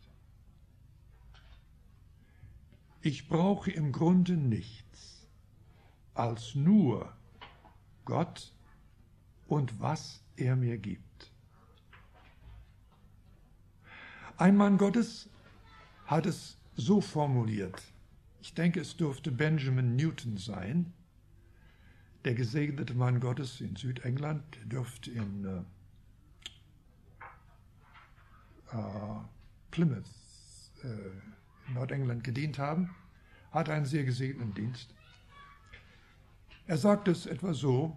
Ich brauche im Grunde nichts als nur Gott und was er mir gibt. Ein Mann Gottes hat es so formuliert, ich denke, es dürfte Benjamin Newton sein, der gesegnete Mann Gottes in Südengland, der dürfte in Plymouth, in Nordengland gedient haben, hat einen sehr gesegneten Dienst. Er sagt es etwa so: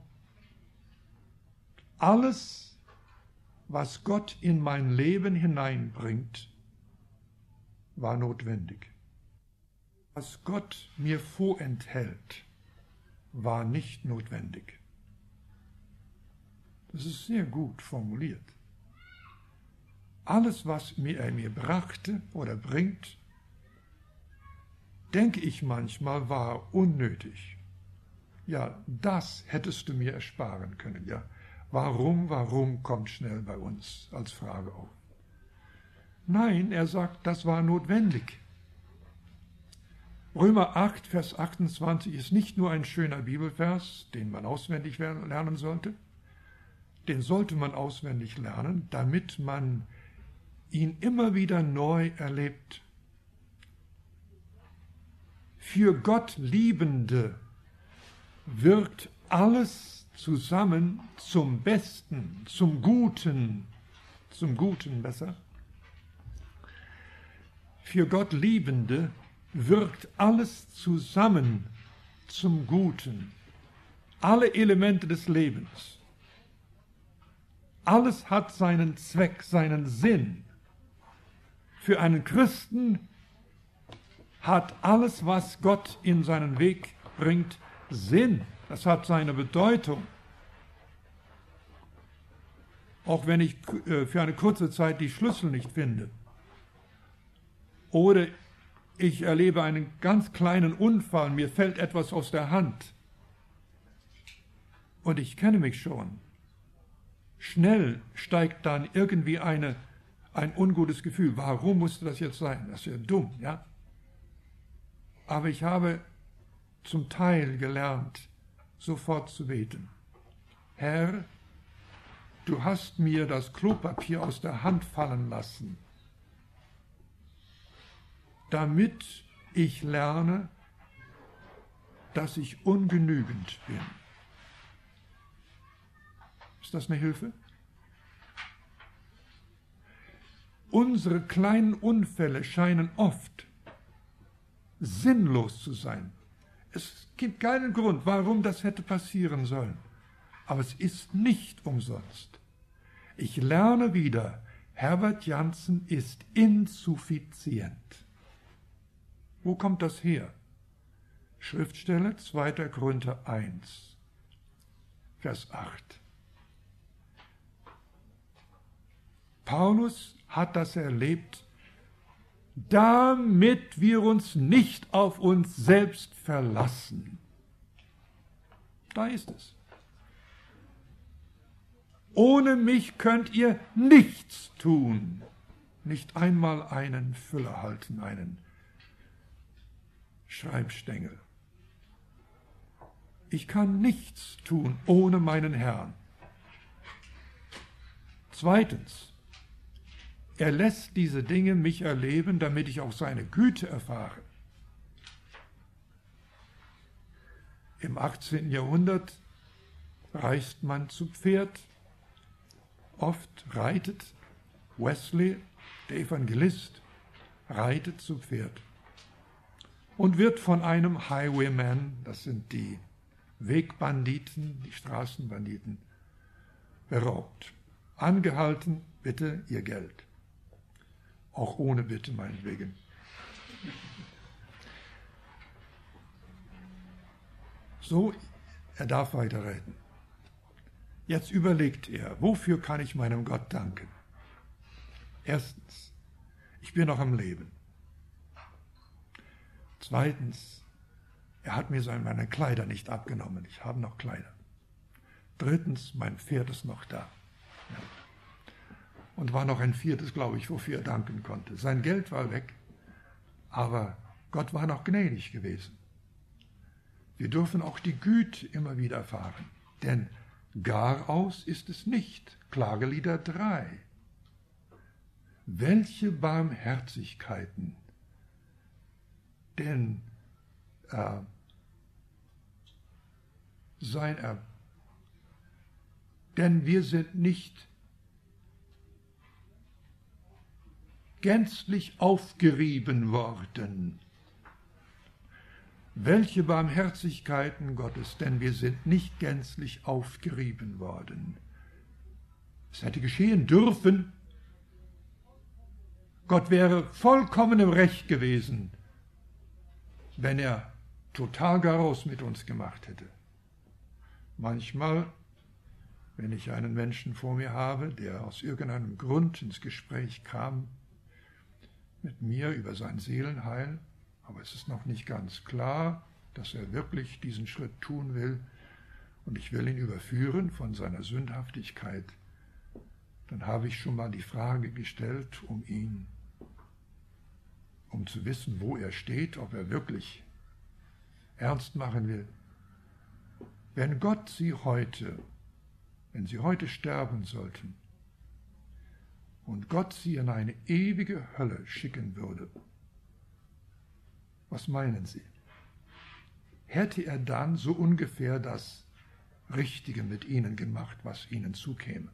Alles, was Gott in mein Leben hineinbringt, war notwendig. Was Gott mir vorenthält, war nicht notwendig. Das ist sehr gut formuliert. Alles, was er mir brachte oder bringt, denke ich manchmal, war unnötig. Ja, das hättest du mir ersparen können. Ja, warum kommt schnell bei uns als Frage auf. Nein, er sagt, das war notwendig. Römer 8, Vers 28 ist nicht nur ein schöner Bibelvers, den man auswendig lernen sollte. Den sollte man auswendig lernen, damit man ihn immer wieder neu erlebt. Für Gott Liebende wirkt alles zusammen zum Besten, zum Guten besser. Für Gott Liebende wirkt alles zusammen zum Guten. Alle Elemente des Lebens. Alles hat seinen Zweck, seinen Sinn. Für einen Christen hat alles, was Gott in seinen Weg bringt, Sinn. Das hat seine Bedeutung. Auch wenn ich für eine kurze Zeit die Schlüssel nicht finde. Oder ich erlebe einen ganz kleinen Unfall, mir fällt etwas aus der Hand. Und ich kenne mich schon. Schnell steigt dann irgendwie ein ungutes Gefühl. Warum musste das jetzt sein? Das ist ja dumm, ja? Aber ich habe zum Teil gelernt, sofort zu beten. Herr, du hast mir das Klopapier aus der Hand fallen lassen, damit ich lerne, dass ich ungenügend bin. Ist das eine Hilfe? Unsere kleinen Unfälle scheinen oft sinnlos zu sein. Es gibt keinen Grund, warum das hätte passieren sollen. Aber es ist nicht umsonst. Ich lerne wieder, Herbert Janssen ist insuffizient. Wo kommt das her? Schriftstelle 2. Korinther 1, Vers 8. Paulus hat das erlebt, damit wir uns nicht auf uns selbst verlassen. Da ist es. Ohne mich könnt ihr nichts tun. Nicht einmal einen Füller halten, einen Schreibstängel. Ich kann nichts tun ohne meinen Herrn. Zweitens, er lässt diese Dinge mich erleben, damit ich auch seine Güte erfahre. Im 18. Jahrhundert reist man zu Pferd, oft reitet Wesley, der Evangelist, reitet zu Pferd und wird von einem Highwayman, das sind die Wegbanditen, die Straßenbanditen, beraubt. Angehalten, bitte Ihr Geld. Auch ohne Bitte meinetwegen. So, er darf weiterreiten. Jetzt überlegt er, wofür kann ich meinem Gott danken? Erstens, ich bin noch am Leben. Zweitens, er hat mir meine Kleider nicht abgenommen. Ich habe noch Kleider. Drittens, mein Pferd ist noch da. Ja. Und war noch ein viertes, glaube ich, wofür er danken konnte. Sein Geld war weg, aber Gott war noch gnädig gewesen. Wir dürfen auch die Güte immer wieder erfahren, denn garaus ist es nicht. Klagelieder 3. Welche Barmherzigkeiten, denn denn wir sind nicht gänzlich aufgerieben worden. Welche Barmherzigkeiten Gottes, denn wir sind nicht gänzlich aufgerieben worden. Es hätte geschehen dürfen. Gott wäre vollkommen im Recht gewesen, wenn er total Garaus mit uns gemacht hätte. Manchmal, wenn ich einen Menschen vor mir habe, der aus irgendeinem Grund ins Gespräch kam mit mir über sein Seelenheil, aber es ist noch nicht ganz klar, dass er wirklich diesen Schritt tun will und ich will ihn überführen von seiner Sündhaftigkeit, dann habe ich schon mal die Frage gestellt, um zu wissen, wo er steht, ob er wirklich ernst machen will. Wenn Gott wenn Sie heute sterben sollten und Gott Sie in eine ewige Hölle schicken würde, was meinen Sie? Hätte er dann so ungefähr das Richtige mit Ihnen gemacht, was Ihnen zukäme?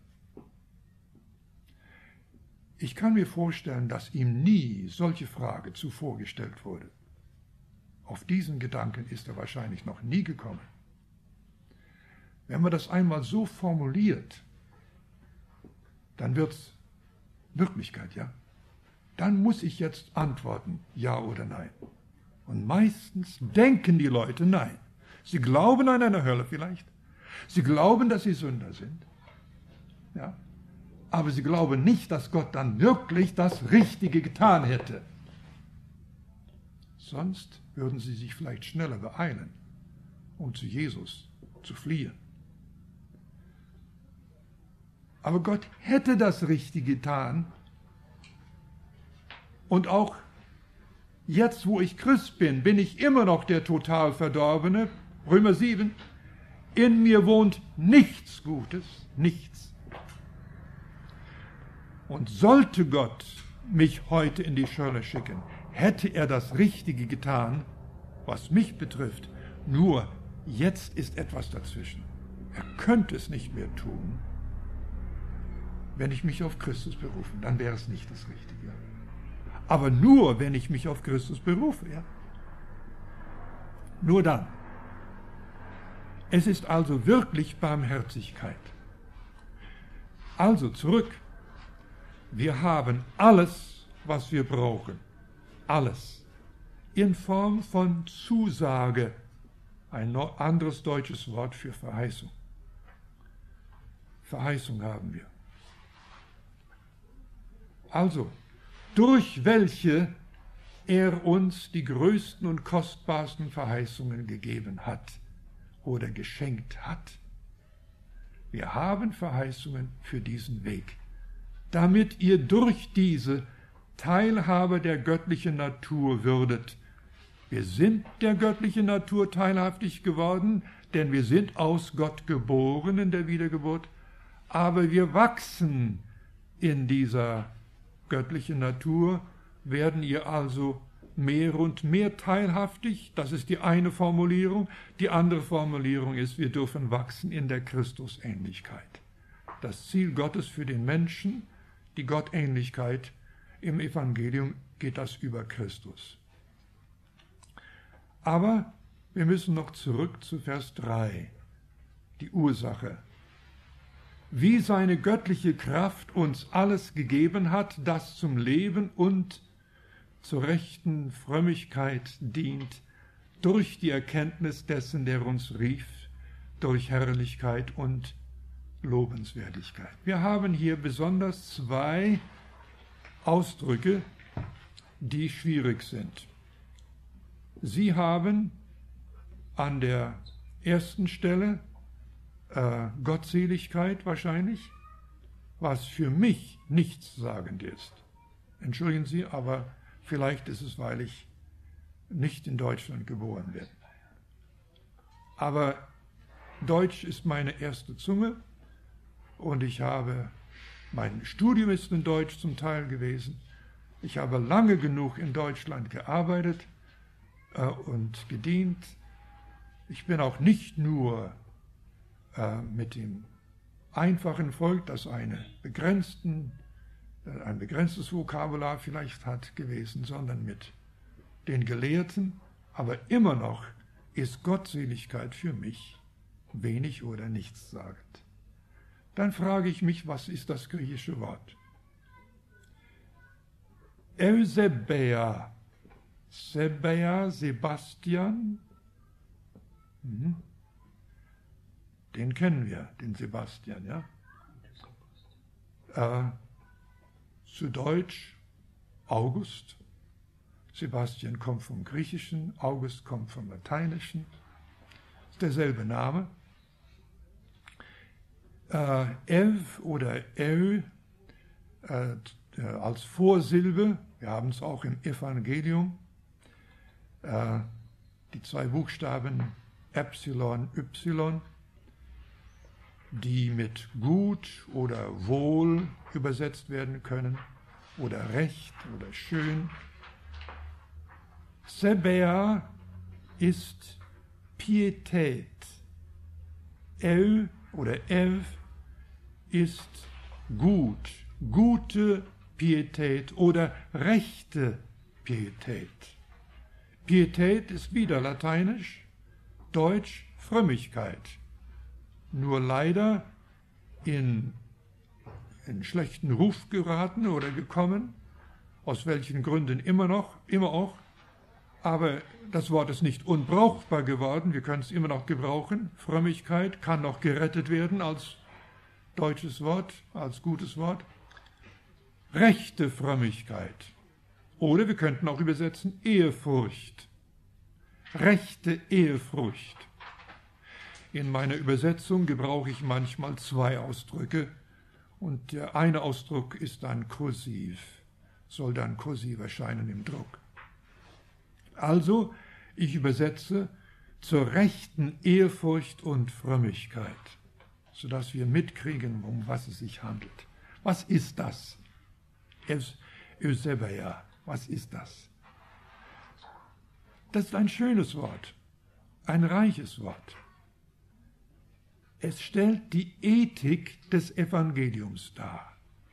Ich kann mir vorstellen, dass ihm nie solche Frage zuvor gestellt wurde. Auf diesen Gedanken ist er wahrscheinlich noch nie gekommen. Wenn man das einmal so formuliert, dann wird es Wirklichkeit, ja? Dann muss ich jetzt antworten, ja oder nein. Und meistens denken die Leute nein. Sie glauben an eine Hölle vielleicht. Sie glauben, dass sie Sünder sind. Ja? Aber sie glauben nicht, dass Gott dann wirklich das Richtige getan hätte. Sonst würden sie sich vielleicht schneller beeilen, um zu Jesus zu fliehen. Aber Gott hätte das Richtige getan. Und auch jetzt, wo ich Christ bin, bin ich immer noch der total Verdorbene. Römer 7. In mir wohnt nichts Gutes, nichts. Und sollte Gott mich heute in die Hölle schicken, hätte er das Richtige getan, was mich betrifft. Nur jetzt ist etwas dazwischen. Er könnte es nicht mehr tun, wenn ich mich auf Christus berufe. Dann wäre es nicht das Richtige. Aber nur, wenn ich mich auf Christus berufe. Ja? Nur dann. Es ist also wirklich Barmherzigkeit. Also zurück. Wir haben alles, was wir brauchen. Alles. In Form von Zusage. Ein anderes deutsches Wort für Verheißung. Verheißung haben wir. Also, durch welche er uns die größten und kostbarsten Verheißungen gegeben hat oder geschenkt hat. Wir haben Verheißungen für diesen Weg, damit ihr durch diese Teilhabe der göttlichen Natur würdet. Wir sind der göttlichen Natur teilhaftig geworden, denn wir sind aus Gott geboren in der Wiedergeburt, aber wir wachsen in dieser göttlichen Natur, werden ihr also mehr und mehr teilhaftig. Das ist die eine Formulierung. Die andere Formulierung ist, wir dürfen wachsen in der Christusähnlichkeit. Das Ziel Gottes für den Menschen, die Gottähnlichkeit im Evangelium geht das über Christus. Aber wir müssen noch zurück zu Vers 3, die Ursache. Wie seine göttliche Kraft uns alles gegeben hat, das zum Leben und zur rechten Frömmigkeit dient, durch die Erkenntnis dessen, der uns rief, durch Herrlichkeit und Lobenswertigkeit. Wir haben hier besonders zwei Ausdrücke, die schwierig sind. Sie haben an der ersten Stelle Gottseligkeit wahrscheinlich, was für mich nichtssagend ist. Entschuldigen Sie, aber vielleicht ist es, weil ich nicht in Deutschland geboren bin. Aber Deutsch ist meine erste Zunge und mein Studium ist in Deutsch zum Teil gewesen. Ich habe lange genug in Deutschland gearbeitet und gedient. Ich bin auch nicht nur mit dem einfachen Volk, das ein begrenztes Vokabular vielleicht hat, gewesen, sondern mit den Gelehrten. Aber immer noch ist Gottseligkeit für mich wenig oder nichtssagend. Dann frage ich mich, was ist das griechische Wort? Eusebeia. Sebastian. Den kennen wir, den Sebastian, ja? Zu Deutsch August. Sebastian kommt vom Griechischen, August kommt vom Lateinischen. Ist derselbe Name. Ev oder Eu als Vorsilbe, wir haben es auch im Evangelium, die zwei Buchstaben Epsilon, Y, die mit gut oder wohl übersetzt werden können oder recht oder schön. Sebea ist Pietät. Eu oder Ev ist gut, gute Pietät oder rechte Pietät. Pietät ist wieder lateinisch, Deutsch Frömmigkeit. Nur leider in schlechten Ruf geraten oder gekommen, aus welchen Gründen immer auch. Aber das Wort ist nicht unbrauchbar geworden, wir können es immer noch gebrauchen. Frömmigkeit kann noch gerettet werden als deutsches Wort, als gutes Wort. Rechte Frömmigkeit. Oder wir könnten auch übersetzen Ehrfurcht. Rechte Ehrfurcht. In meiner Übersetzung gebrauche ich manchmal zwei Ausdrücke und der eine Ausdruck ist dann kursiv, soll dann kursiv erscheinen im Druck. Also, ich übersetze zur rechten Ehrfurcht und Frömmigkeit, sodass wir mitkriegen, um was es sich handelt. Was ist das? Eusebeia, was ist das? Das ist ein schönes Wort, ein reiches Wort. Es stellt die Ethik des Evangeliums dar.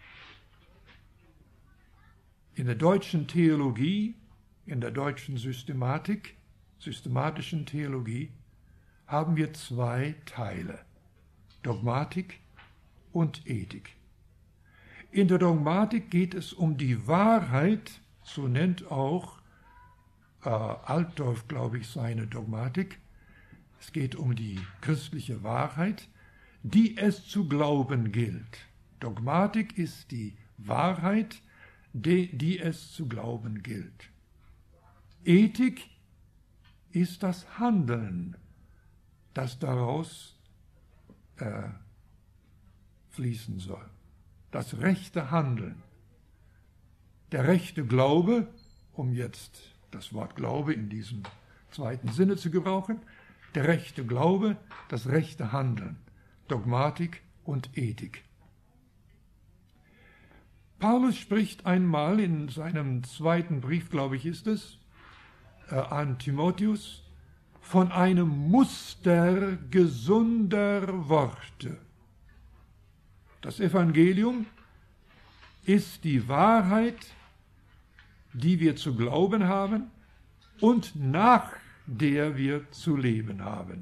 In der deutschen Theologie, in der deutschen systematischen Theologie, haben wir zwei Teile, Dogmatik und Ethik. In der Dogmatik geht es um die Wahrheit, so nennt auch Altdorf, glaube ich, seine Dogmatik. Es geht um die christliche Wahrheit, die es zu glauben gilt. Dogmatik ist die Wahrheit, die es zu glauben gilt. Ethik ist das Handeln, das daraus fließen soll. Das rechte Handeln. Der rechte Glaube, um jetzt das Wort Glaube in diesem zweiten Sinne zu gebrauchen, der rechte Glaube, das rechte Handeln, Dogmatik und Ethik. Paulus spricht einmal in seinem zweiten Brief, glaube ich, ist es, an Timotheus, von einem Muster gesunder Worte. Das Evangelium ist die Wahrheit, die wir zu glauben haben und nach der wir zu leben haben.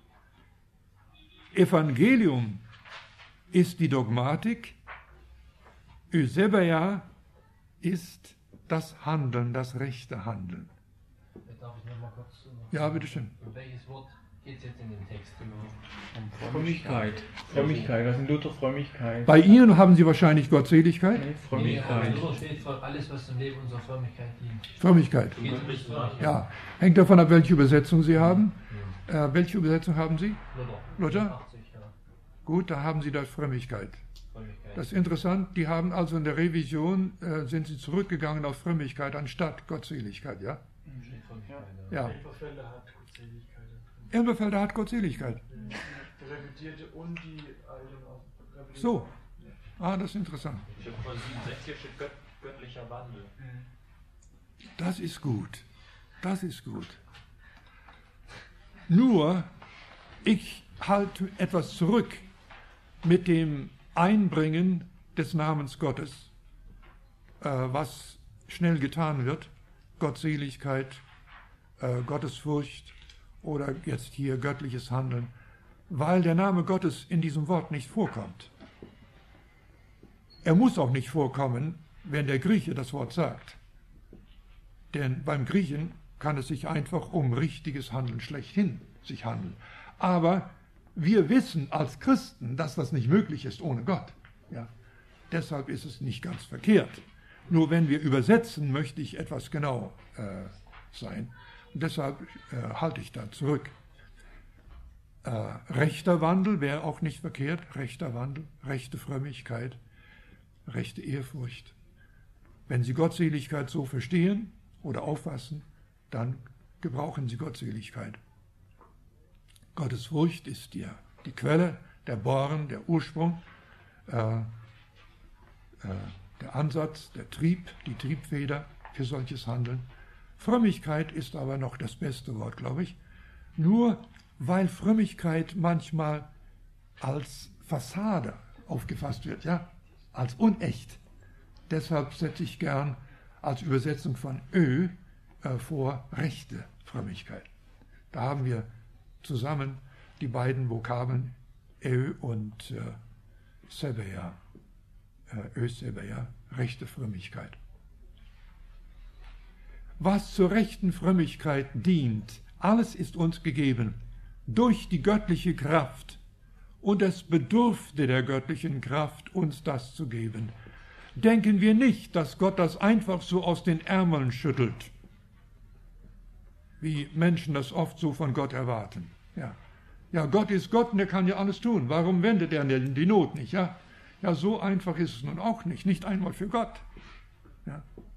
Evangelium ist die Dogmatik, Eusebeia ist das Handeln, das rechte Handeln. Darf ich noch mal kurz? Ja, bitteschön. Um welches Wort geht es jetzt in dem Text? Frömmigkeit. Frömmigkeit, was ist denn Luther Frömmigkeit? Bei Ihnen haben Sie wahrscheinlich Gottseligkeit? Nee, Nee, Frömmigkeit. Luther steht für alles, was zum Leben unserer Frömmigkeit dient. Frömmigkeit. Ja, hängt davon ab, welche Übersetzung Sie haben. Welche Übersetzung haben Sie? Luther? 80, ja. Gut, da haben Sie das Frömmigkeit. Frömmigkeit. Das ist interessant, die haben also in der Revision, sind sie zurückgegangen auf Frömmigkeit anstatt Gottseligkeit, ja? Steht Frömmigkeit, Ja. Elberfelder hat Gottseligkeit. Elberfelder hat Gottseligkeit. Der revidierte und die alten auch. So. Ah, das ist interessant. Ich habe von 67 steht göttlicher Wandel. Das ist gut. Das ist gut. Nur, ich halte etwas zurück mit dem Einbringen des Namens Gottes, was schnell getan wird. Gottseligkeit, Gottesfurcht oder jetzt hier göttliches Handeln, weil der Name Gottes in diesem Wort nicht vorkommt. Er muss auch nicht vorkommen, wenn der Grieche das Wort sagt. Denn beim Griechen kann es sich einfach um richtiges Handeln schlechthin sich handeln. Aber wir wissen als Christen, dass das nicht möglich ist ohne Gott. Ja. Deshalb ist es nicht ganz verkehrt. Nur wenn wir übersetzen, möchte ich etwas genau sein. Und deshalb halte ich da zurück. Rechter Wandel wäre auch nicht verkehrt. Rechter Wandel, rechte Frömmigkeit, rechte Ehrfurcht. Wenn Sie Gottseligkeit so verstehen oder auffassen, dann gebrauchen Sie Gottseligkeit. Gottesfurcht ist die Quelle, der Born, der Ursprung, der Ansatz, der Trieb, die Triebfeder für solches Handeln. Frömmigkeit ist aber noch das beste Wort, glaube ich. Nur weil Frömmigkeit manchmal als Fassade aufgefasst wird, ja, als unecht. Deshalb setze ich gern als Übersetzung von vor rechte Frömmigkeit. Da haben wir zusammen die beiden Vokabeln und Sebeia, Sebeia, rechte Frömmigkeit. Was zur rechten Frömmigkeit dient, alles ist uns gegeben durch die göttliche Kraft, und es bedurfte der göttlichen Kraft, uns das zu geben. Denken wir nicht, dass Gott das einfach so aus den Ärmeln schüttelt, wie Menschen das oft so von Gott erwarten. Ja, Gott ist Gott und er kann ja alles tun. Warum wendet er denn die Not nicht? Ja, so einfach ist es nun auch nicht einmal für Gott. Ja.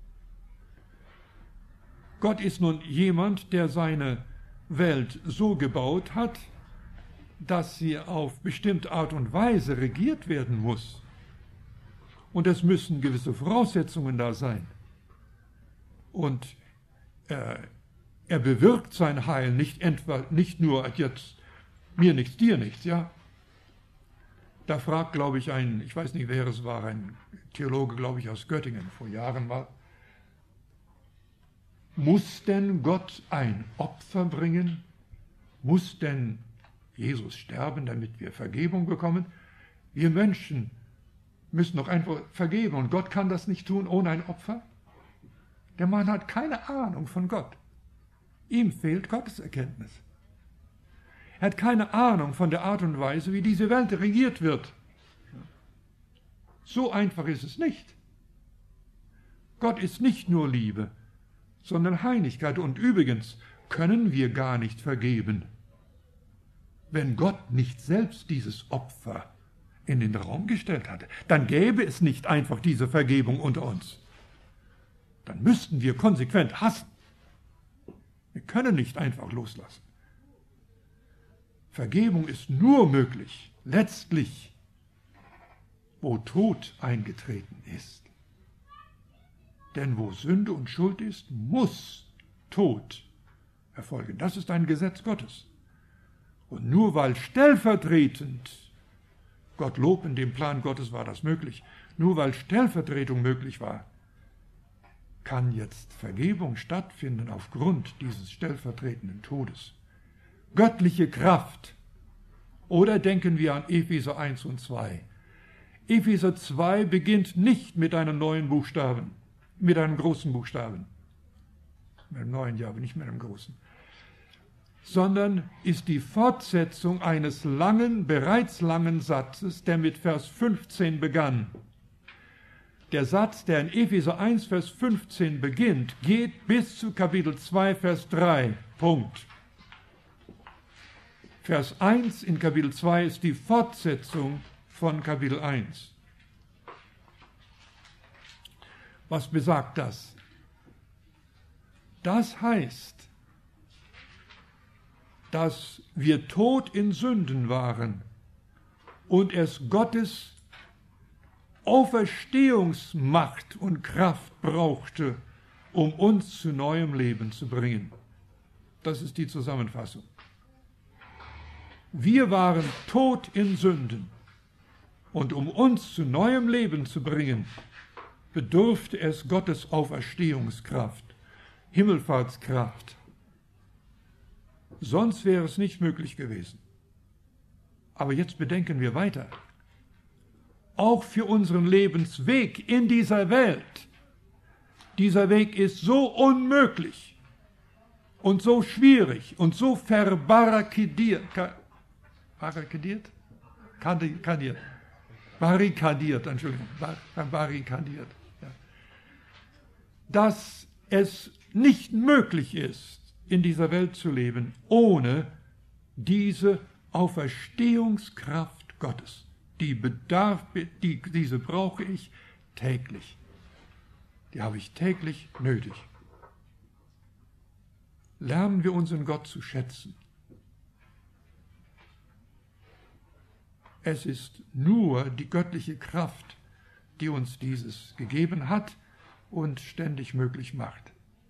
Gott ist nun jemand, der seine Welt so gebaut hat, dass sie auf bestimmte Art und Weise regiert werden muss. Und es müssen gewisse Voraussetzungen da sein. Und er bewirkt sein Heil nicht nur jetzt mir nichts, dir nichts, ja. Da fragt, glaube ich, ich weiß nicht, wer es war, ein Theologe, glaube ich, aus Göttingen, vor Jahren mal, muss denn Gott ein Opfer bringen? Muss denn Jesus sterben, damit wir Vergebung bekommen? Wir Menschen müssen doch einfach vergeben und Gott kann das nicht tun ohne ein Opfer? Der Mann hat keine Ahnung von Gott. Ihm fehlt Gotteserkenntnis. Er hat keine Ahnung von der Art und Weise, wie diese Welt regiert wird. So einfach ist es nicht. Gott ist nicht nur Liebe, sondern Heiligkeit. Und übrigens können wir gar nicht vergeben, wenn Gott nicht selbst dieses Opfer in den Raum gestellt hatte. Dann gäbe es nicht einfach diese Vergebung unter uns. Dann müssten wir konsequent hassen. Wir können nicht einfach loslassen. Vergebung ist nur möglich, letztlich, wo Tod eingetreten ist. Denn wo Sünde und Schuld ist, muss Tod erfolgen. Das ist ein Gesetz Gottes. Und nur weil stellvertretend, Gottlob, in dem Plan Gottes war das möglich, Nur weil Stellvertretung möglich war, kann jetzt Vergebung stattfinden aufgrund dieses stellvertretenden Todes. Göttliche Kraft. Oder denken wir an Epheser 1 und 2. Epheser 2 beginnt nicht mit einem neuen Buchstaben, mit einem großen Buchstaben. Mit einem neuen, ja, aber nicht mit einem großen. Sondern ist die Fortsetzung eines bereits langen Satzes, der mit Vers 15 begann. Der Satz, der in Epheser 1, Vers 15 beginnt, geht bis zu Kapitel 2, Vers 3. Punkt. Vers 1 in Kapitel 2 ist die Fortsetzung von Kapitel 1. Was besagt das? Das heißt, dass wir tot in Sünden waren und es Gottes Auferstehungsmacht und Kraft brauchte, um uns zu neuem Leben zu bringen. Das ist die Zusammenfassung. Wir waren tot in Sünden und um uns zu neuem Leben zu bringen, bedurfte es Gottes Auferstehungskraft, Himmelfahrtskraft. Sonst wäre es nicht möglich gewesen. Aber jetzt bedenken wir weiter. Auch für unseren Lebensweg in dieser Welt. Dieser Weg ist so unmöglich und so schwierig und so verbarrikadiert. Barrikadiert, Entschuldigung, barrikadiert. Ja. Dass es nicht möglich ist, in dieser Welt zu leben, ohne diese Auferstehungskraft Gottes. Diese brauche ich täglich. Die habe ich täglich nötig. Lernen wir unseren Gott zu schätzen. Es ist nur die göttliche Kraft, die uns dieses gegeben hat und ständig möglich macht.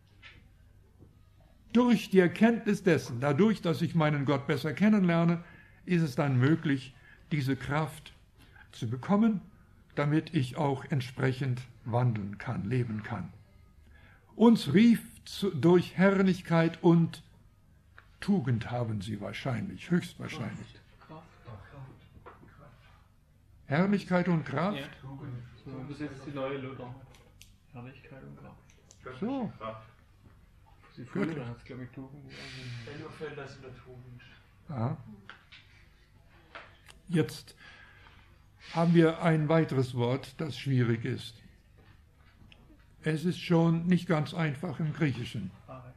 Durch die Erkenntnis dessen, dadurch, dass ich meinen Gott besser kennenlerne, ist es dann möglich, diese Kraft zu bekommen, damit ich auch entsprechend wandeln kann, leben kann. Uns rief durch Herrlichkeit und Tugend haben sie wahrscheinlich, höchstwahrscheinlich. Herrlichkeit und Kraft? Ja, so übersetzt die neue Luther. Herrlichkeit und Kraft. So. Sie früher hat es, glaube ich, Tugend. Elberfelder ist in der Tugend. Aha. Jetzt haben wir ein weiteres Wort, das schwierig ist. Es ist schon nicht ganz einfach im Griechischen.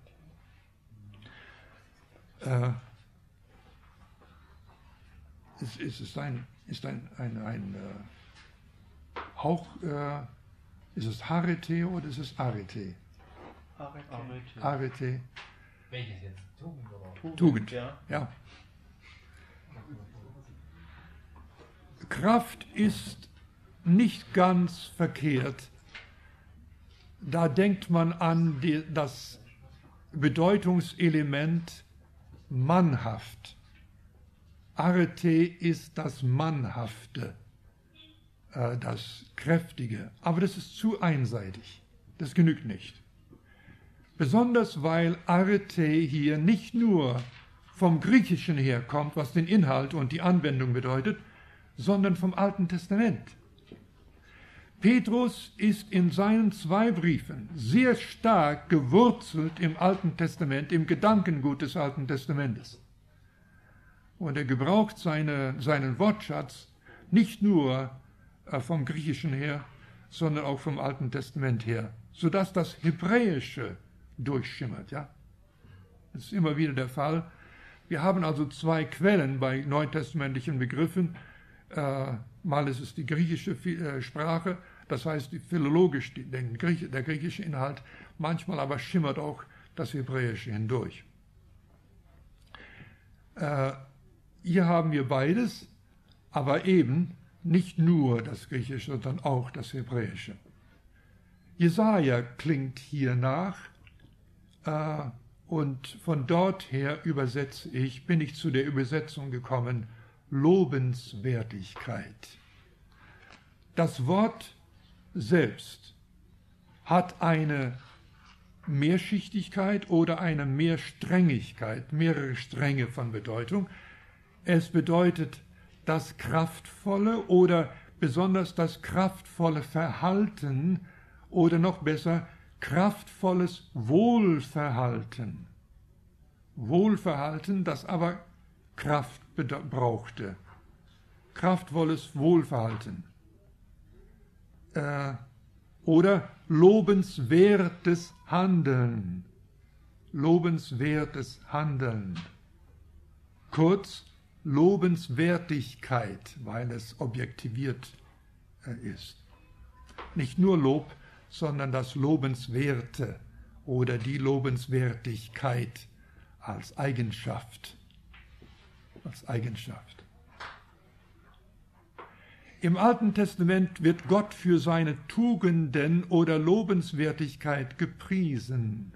Ist es Harete oder ist es Arete? Arete. Welches jetzt? Tugend oder? Tugend, ja. ja. Kraft ist nicht ganz verkehrt. Da denkt man an das Bedeutungselement mannhaft. Arete ist das Mannhafte, das Kräftige. Aber das ist zu einseitig. Das genügt nicht. Besonders weil Arete hier nicht nur vom Griechischen herkommt, was den Inhalt und die Anwendung bedeutet, sondern vom Alten Testament. Petrus ist in seinen 2 Briefen sehr stark gewurzelt im Alten Testament, im Gedankengut des Alten Testamentes. Und er gebraucht seinen Wortschatz nicht nur vom Griechischen her, sondern auch vom Alten Testament her, sodass das Hebräische durchschimmert. Ja? Das ist immer wieder der Fall. Wir haben also 2 Quellen bei neutestamentlichen Begriffen. Mal ist es die griechische Sprache, das heißt philologisch der griechische Inhalt, manchmal aber schimmert auch das Hebräische hindurch. Hier haben wir beides, aber eben nicht nur das Griechische, sondern auch das Hebräische. Jesaja klingt hier nach und von dort her bin ich zu der Übersetzung gekommen, Lobenswertigkeit. Das Wort selbst hat eine Mehrschichtigkeit oder eine Mehrstrengigkeit, mehrere Stränge von Bedeutung. Es bedeutet das kraftvolle oder besonders das kraftvolle Verhalten oder noch besser kraftvolles Wohlverhalten. Wohlverhalten, das aber Kraft brauchte. Kraftvolles Wohlverhalten. Oder lobenswertes Handeln. Lobenswertes Handeln. Kurz, Lobenswertigkeit, weil es objektiviert ist. Nicht nur Lob, sondern das Lobenswerte oder die Lobenswertigkeit als Eigenschaft. Als Eigenschaft. Im Alten Testament wird Gott für seine Tugenden oder Lobenswertigkeit gepriesen.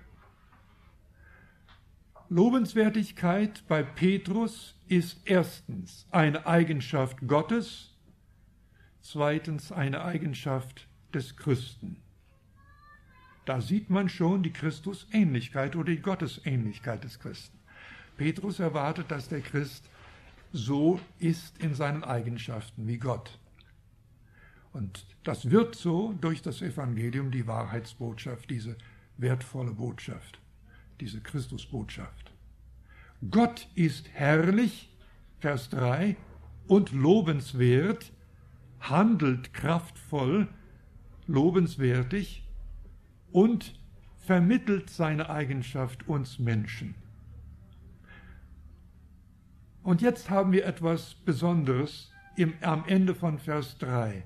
Lobenswertigkeit bei Petrus ist erstens eine Eigenschaft Gottes, zweitens eine Eigenschaft des Christen. Da sieht man schon die Christusähnlichkeit oder die Gottesähnlichkeit des Christen. Petrus erwartet, dass der Christ so ist in seinen Eigenschaften wie Gott. Und das wird so durch das Evangelium, die Wahrheitsbotschaft, diese wertvolle Botschaft, diese Christusbotschaft. Gott ist herrlich, Vers 3, und lobenswert, handelt kraftvoll, lobenswertig und vermittelt seine Eigenschaft uns Menschen. Und jetzt haben wir etwas Besonderes am Ende von Vers 3.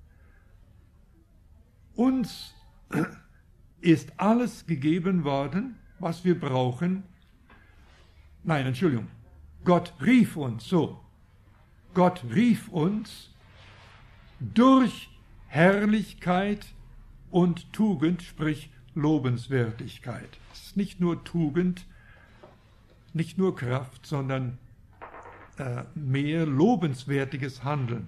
Uns ist alles gegeben worden, was wir brauchen. Nein, Entschuldigung. Gott rief uns, so. Gott rief uns durch Herrlichkeit und Tugend, sprich Lobenswertigkeit. Es ist nicht nur Tugend, nicht nur Kraft, sondern mehr lobenswertiges Handeln.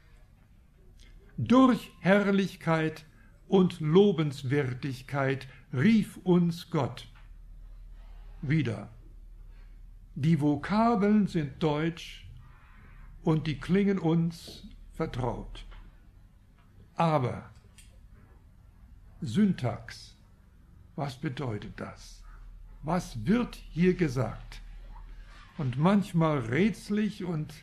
Durch Herrlichkeit und Lobenswertigkeit rief uns Gott. Wieder. Die Vokabeln sind deutsch und die klingen uns vertraut. Aber Syntax, was bedeutet das? Was wird hier gesagt? Und manchmal rätselig und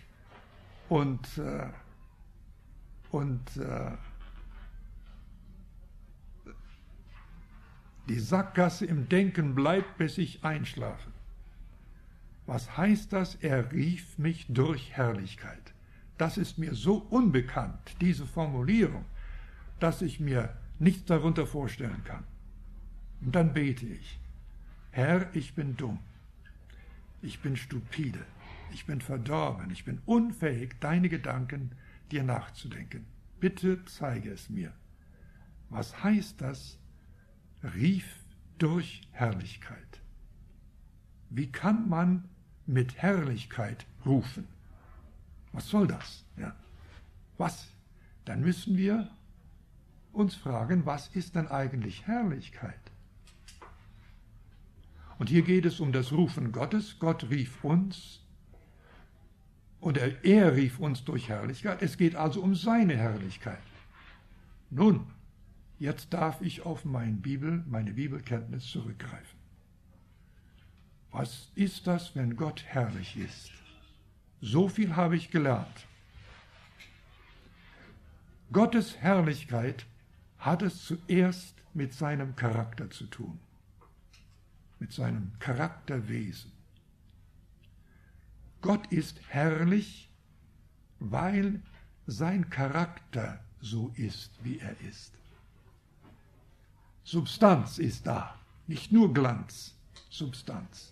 die Sackgasse im Denken bleibt, bis ich einschlafe. Was heißt das? Er rief mich durch Herrlichkeit. Das ist mir so unbekannt, diese Formulierung, dass ich mir nichts darunter vorstellen kann. Und dann bete ich: Herr, ich bin dumm, ich bin stupide, ich bin verdorben, ich bin unfähig, deine Gedanken dir nachzudenken. Bitte zeige es mir. Was heißt das? Rief durch Herrlichkeit. Wie kann man mit Herrlichkeit rufen? Was soll das? Ja. Was? Dann müssen wir uns fragen, was ist denn eigentlich Herrlichkeit? Und hier geht es um das Rufen Gottes. Gott rief uns und er rief uns durch Herrlichkeit. Es geht also um seine Herrlichkeit. Nun, jetzt darf ich auf meine Bibelkenntnis zurückgreifen. Was ist das, wenn Gott herrlich ist? So viel habe ich gelernt. Gottes Herrlichkeit hat es zuerst mit seinem Charakter zu tun, mit seinem Charakterwesen. Gott ist herrlich, weil sein Charakter so ist, wie er ist. Substanz ist da, nicht nur Glanz, Substanz.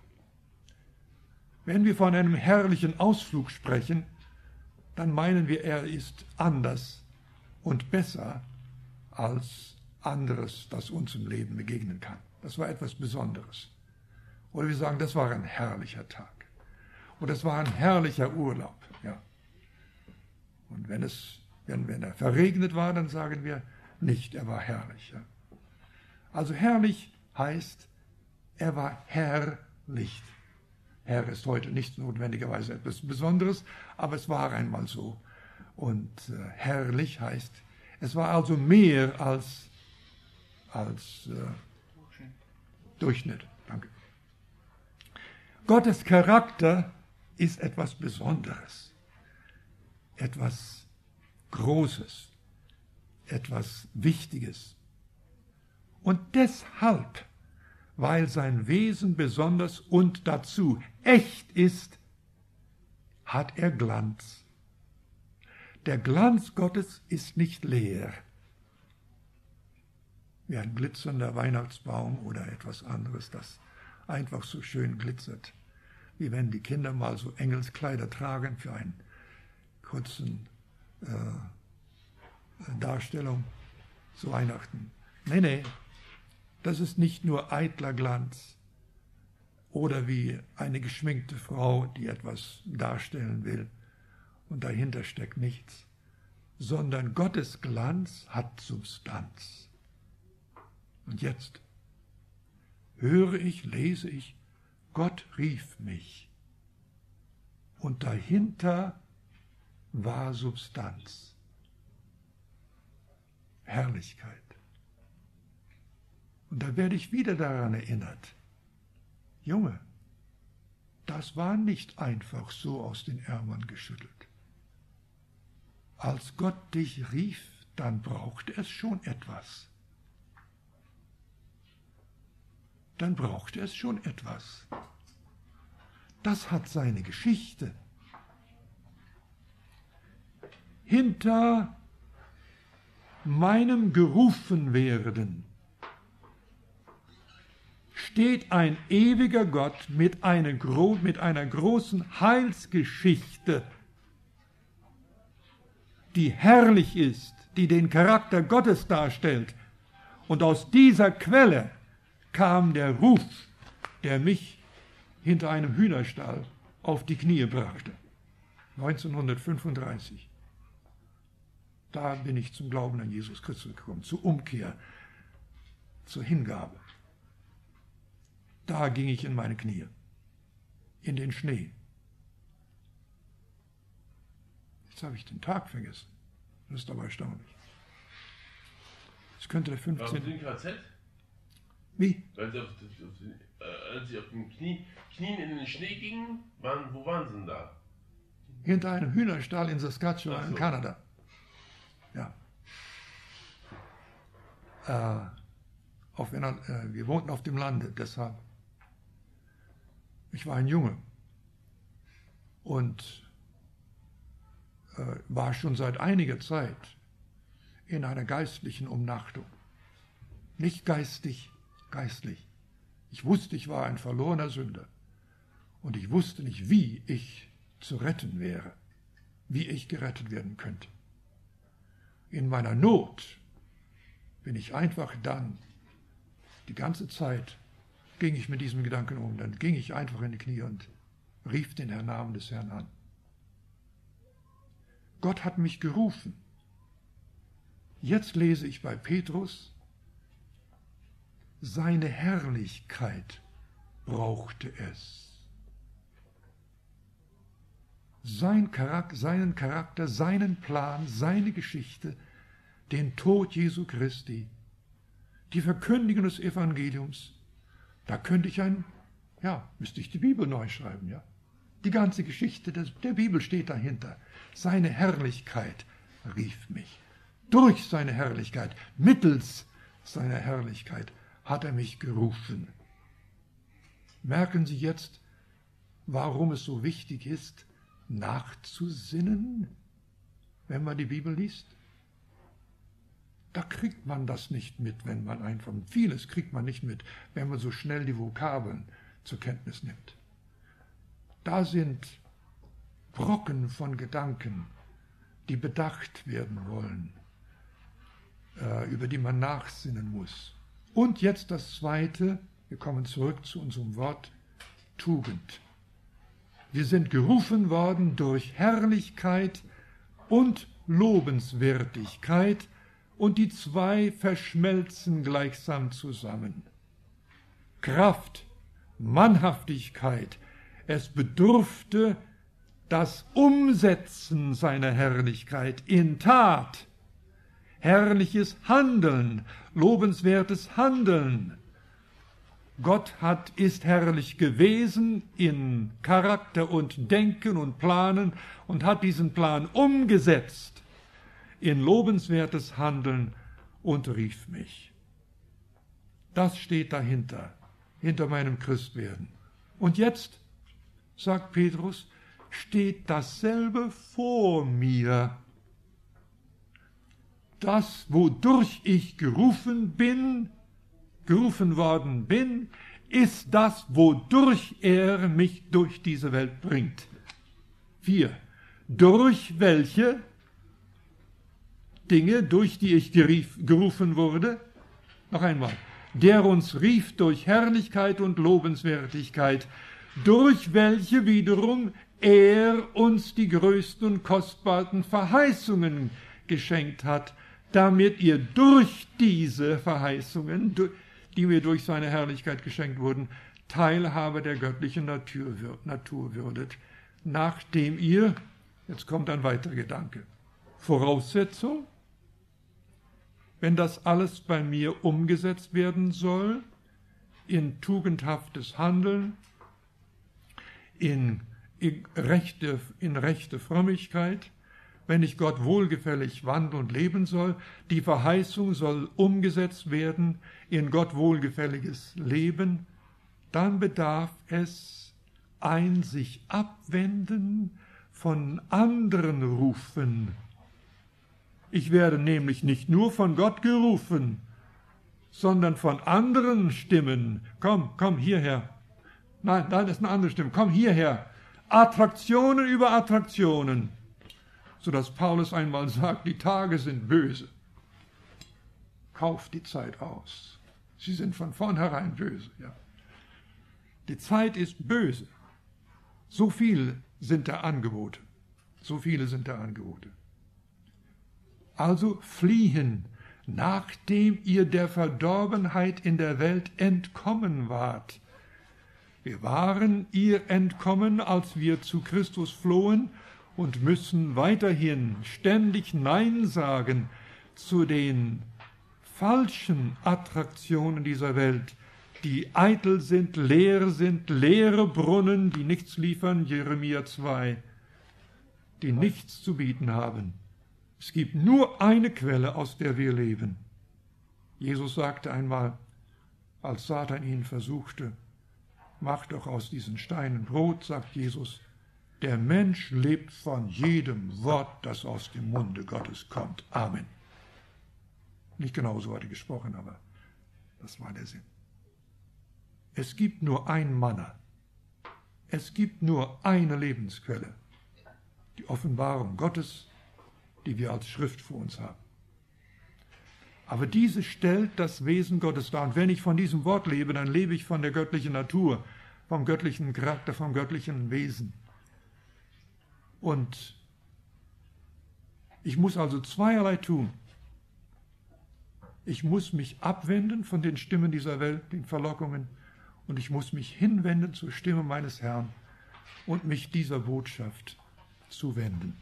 Wenn wir von einem herrlichen Ausflug sprechen, dann meinen wir, er ist anders und besser als anderes, das uns im Leben begegnen kann. Das war etwas Besonderes. Oder wir sagen, das war ein herrlicher Tag. Oder das war ein herrlicher Urlaub. Ja. Und wenn er verregnet war, dann sagen wir, nicht, er war herrlich. Ja. Also herrlich heißt, er war herrlich. Herr ist heute nicht notwendigerweise etwas Besonderes, aber es war einmal so. Und herrlich heißt, es war also mehr als Durchschnitt. Danke. Gottes Charakter ist etwas Besonderes, etwas Großes, etwas Wichtiges. Und deshalb, weil sein Wesen besonders und dazu echt ist, hat er Glanz. Der Glanz Gottes ist nicht leer, wie ein glitzernder Weihnachtsbaum oder etwas anderes, das einfach so schön glitzert, wie wenn die Kinder mal so Engelskleider tragen für eine kurze Darstellung zu Weihnachten. Nee, das ist nicht nur eitler Glanz oder wie eine geschminkte Frau, die etwas darstellen will und dahinter steckt nichts, sondern Gottes Glanz hat Substanz. Und jetzt höre ich, lese ich, Gott rief mich. Und dahinter war Substanz, Herrlichkeit. Und da werde ich wieder daran erinnert, Junge, das war nicht einfach so aus den Ärmeln geschüttelt. Als Gott dich rief, dann brauchte es schon etwas. Dann brauchte es schon etwas. Das hat seine Geschichte. Hinter meinem Gerufenwerden steht ein ewiger Gott mit einer großen Heilsgeschichte, die herrlich ist, die den Charakter Gottes darstellt. Und aus dieser Quelle kam der Ruf, der mich hinter einem Hühnerstall auf die Knie brachte. 1935. Da bin ich zum Glauben an Jesus Christus gekommen, zur Umkehr, zur Hingabe. Da ging ich in meine Knie, in den Schnee. Jetzt habe ich den Tag vergessen. Das ist aber erstaunlich. Es könnte der 15. Waren Sie in KZ? Wie? Als Sie auf den Knien in den Schnee gingen, wo waren Sie denn da? Hinter einem Hühnerstall in Saskatchewan, Ach so. in Kanada. Ja. Wir wohnten auf dem Lande, deshalb. Ich war ein Junge und war schon seit einiger Zeit in einer geistlichen Umnachtung. Nicht geistig, geistlich. Ich wusste, ich war ein verlorener Sünder und ich wusste nicht, wie ich zu retten wäre, wie ich gerettet werden könnte. In meiner Not bin ich einfach dann, die ganze Zeit ging ich mit diesem Gedanken um, dann ging ich einfach in die Knie und rief den Namen des Herrn an. Gott hat mich gerufen. Jetzt lese ich bei Petrus, seine Herrlichkeit brauchte es. Seinen Charakter, seinen Plan, seine Geschichte, den Tod Jesu Christi, die Verkündigung des Evangeliums, da könnte ich müsste ich die Bibel neu schreiben, ja. Die ganze Geschichte der Bibel steht dahinter. Seine Herrlichkeit rief mich. Durch seine Herrlichkeit, mittels seiner Herrlichkeit hat er mich gerufen. Merken Sie jetzt, warum es so wichtig ist, nachzusinnen, wenn man die Bibel liest? Da kriegt man das nicht mit, wenn man einfach, vieles kriegt man nicht mit, wenn man so schnell die Vokabeln zur Kenntnis nimmt. Da sind Brocken von Gedanken, die bedacht werden wollen, über die man nachsinnen muss. Und jetzt das Zweite, wir kommen zurück zu unserem Wort Tugend. Wir sind gerufen worden durch Herrlichkeit und Lobenswertigkeit und die zwei verschmelzen gleichsam zusammen. Kraft, Mannhaftigkeit, es bedurfte das Umsetzen seiner Herrlichkeit in Tat, herrliches Handeln, lobenswertes Handeln. Gott ist herrlich gewesen in Charakter und Denken und Planen und hat diesen Plan umgesetzt in lobenswertes Handeln und rief mich. Das steht dahinter, hinter meinem Christwerden. Und jetzt, sagt Petrus, steht dasselbe vor mir. Das, wodurch ich gerufen worden bin, ist das, wodurch er mich durch diese Welt bringt. 4. Durch welche Dinge, durch die ich gerufen wurde, noch einmal, der uns rief durch Herrlichkeit und Lobenswertigkeit, durch welche wiederum er uns die größten und kostbarsten Verheißungen geschenkt hat, damit ihr durch diese Verheißungen, die mir durch seine Herrlichkeit geschenkt wurden, Teilhabe der göttlichen Natur würdet, nachdem ihr, jetzt kommt ein weiterer Gedanke, Voraussetzung, wenn das alles bei mir umgesetzt werden soll, in tugendhaftes Handeln, in rechte Frömmigkeit, wenn ich Gott wohlgefällig wandeln und leben soll, die Verheißung soll umgesetzt werden in Gott wohlgefälliges Leben, dann bedarf es ein sich abwenden von anderen Rufen. Ich werde nämlich nicht nur von Gott gerufen, sondern von anderen Stimmen. Komm hierher. Nein, das ist eine andere Stimme. Komm hierher. Attraktionen über Attraktionen. Sodass Paulus einmal sagt, die Tage sind böse. Kauft die Zeit aus. Sie sind von vornherein böse. Ja. Die Zeit ist böse. So viele sind der Angebote. Also fliehen, nachdem ihr der Verdorbenheit in der Welt entkommen wart. Wir waren ihr entkommen, als wir zu Christus flohen und müssen weiterhin ständig Nein sagen zu den falschen Attraktionen dieser Welt, die eitel sind, leere Brunnen, die nichts liefern, Jeremia 2, die nichts zu bieten haben. Es gibt nur eine Quelle, aus der wir leben. Jesus sagte einmal, als Satan ihn versuchte, mach doch aus diesen Steinen Brot, sagt Jesus, der Mensch lebt von jedem Wort, das aus dem Munde Gottes kommt. Amen. Nicht genau so hat er gesprochen, aber das war der Sinn. Es gibt nur ein Manna. Es gibt nur eine Lebensquelle. Die Offenbarung Gottes, die wir als Schrift vor uns haben. Aber diese stellt das Wesen Gottes dar. Und wenn ich von diesem Wort lebe, dann lebe ich von der göttlichen Natur, vom göttlichen Charakter, vom göttlichen Wesen. Und ich muss also zweierlei tun. Ich muss mich abwenden von den Stimmen dieser Welt, den Verlockungen, und ich muss mich hinwenden zur Stimme meines Herrn und mich dieser Botschaft zuwenden.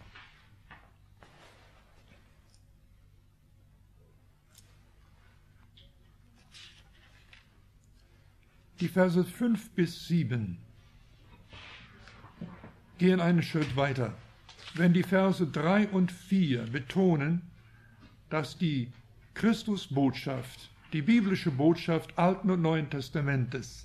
Die Verse 5 bis 7 gehen einen Schritt weiter. Wenn die Verse 3 und 4 betonen, dass die Christusbotschaft, die biblische Botschaft Alten und Neuen Testamentes,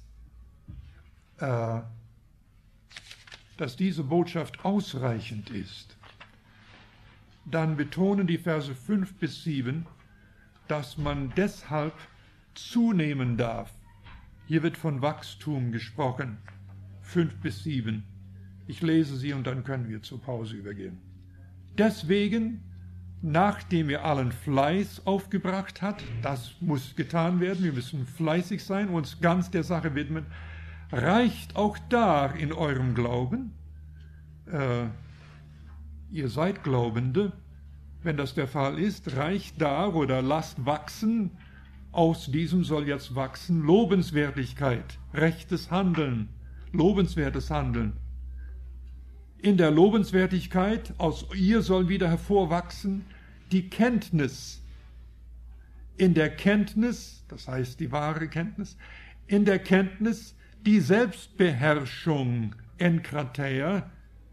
dass diese Botschaft ausreichend ist, dann betonen die Verse 5 bis 7, dass man deshalb zunehmen darf. Hier wird von Wachstum gesprochen, 5 bis 7. Ich lese sie und dann können wir zur Pause übergehen. Deswegen, nachdem ihr allen Fleiß aufgebracht habt, das muss getan werden, wir müssen fleißig sein, uns ganz der Sache widmen, reicht auch da in eurem Glauben, ihr seid Glaubende, wenn das der Fall ist, reicht dar oder lasst wachsen, aus diesem soll jetzt wachsen Lobenswertigkeit, rechtes Handeln, lobenswertes Handeln. In der Lobenswertigkeit, aus ihr soll wieder hervorwachsen die Kenntnis. In der Kenntnis, das heißt die wahre Kenntnis, in der Kenntnis die Selbstbeherrschung, Enkrateia,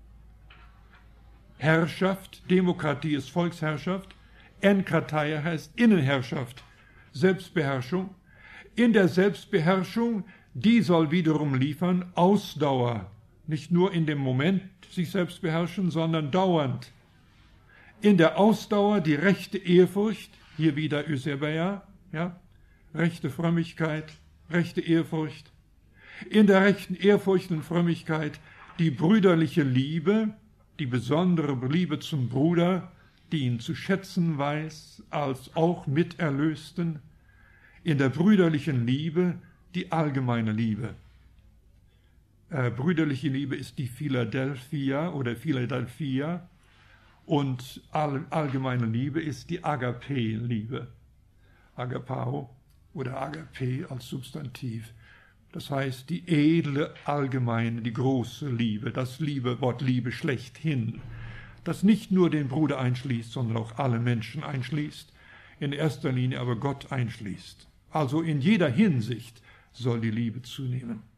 Herrschaft, Demokratie ist Volksherrschaft, Enkrateia heißt Innenherrschaft, Selbstbeherrschung. In der Selbstbeherrschung, die soll wiederum liefern Ausdauer, nicht nur in dem Moment sich selbst beherrschen, sondern dauernd. In der Ausdauer die rechte Ehrfurcht, hier wieder Eusebeia, ja, rechte Frömmigkeit, rechte Ehrfurcht. In der rechten Ehrfurcht und Frömmigkeit die brüderliche Liebe, die besondere Liebe zum Bruder, die ihn zu schätzen weiß, als auch Miterlösten. In der brüderlichen Liebe die allgemeine Liebe. Brüderliche Liebe ist die Philadelphia oder Philadelphia und allgemeine Liebe ist die Agape-Liebe. Agapao oder Agape als Substantiv. Das heißt, die edle, allgemeine, die große Liebe, das Wort Liebe schlechthin, das nicht nur den Bruder einschließt, sondern auch alle Menschen einschließt, in erster Linie aber Gott einschließt. Also in jeder Hinsicht soll die Liebe zunehmen.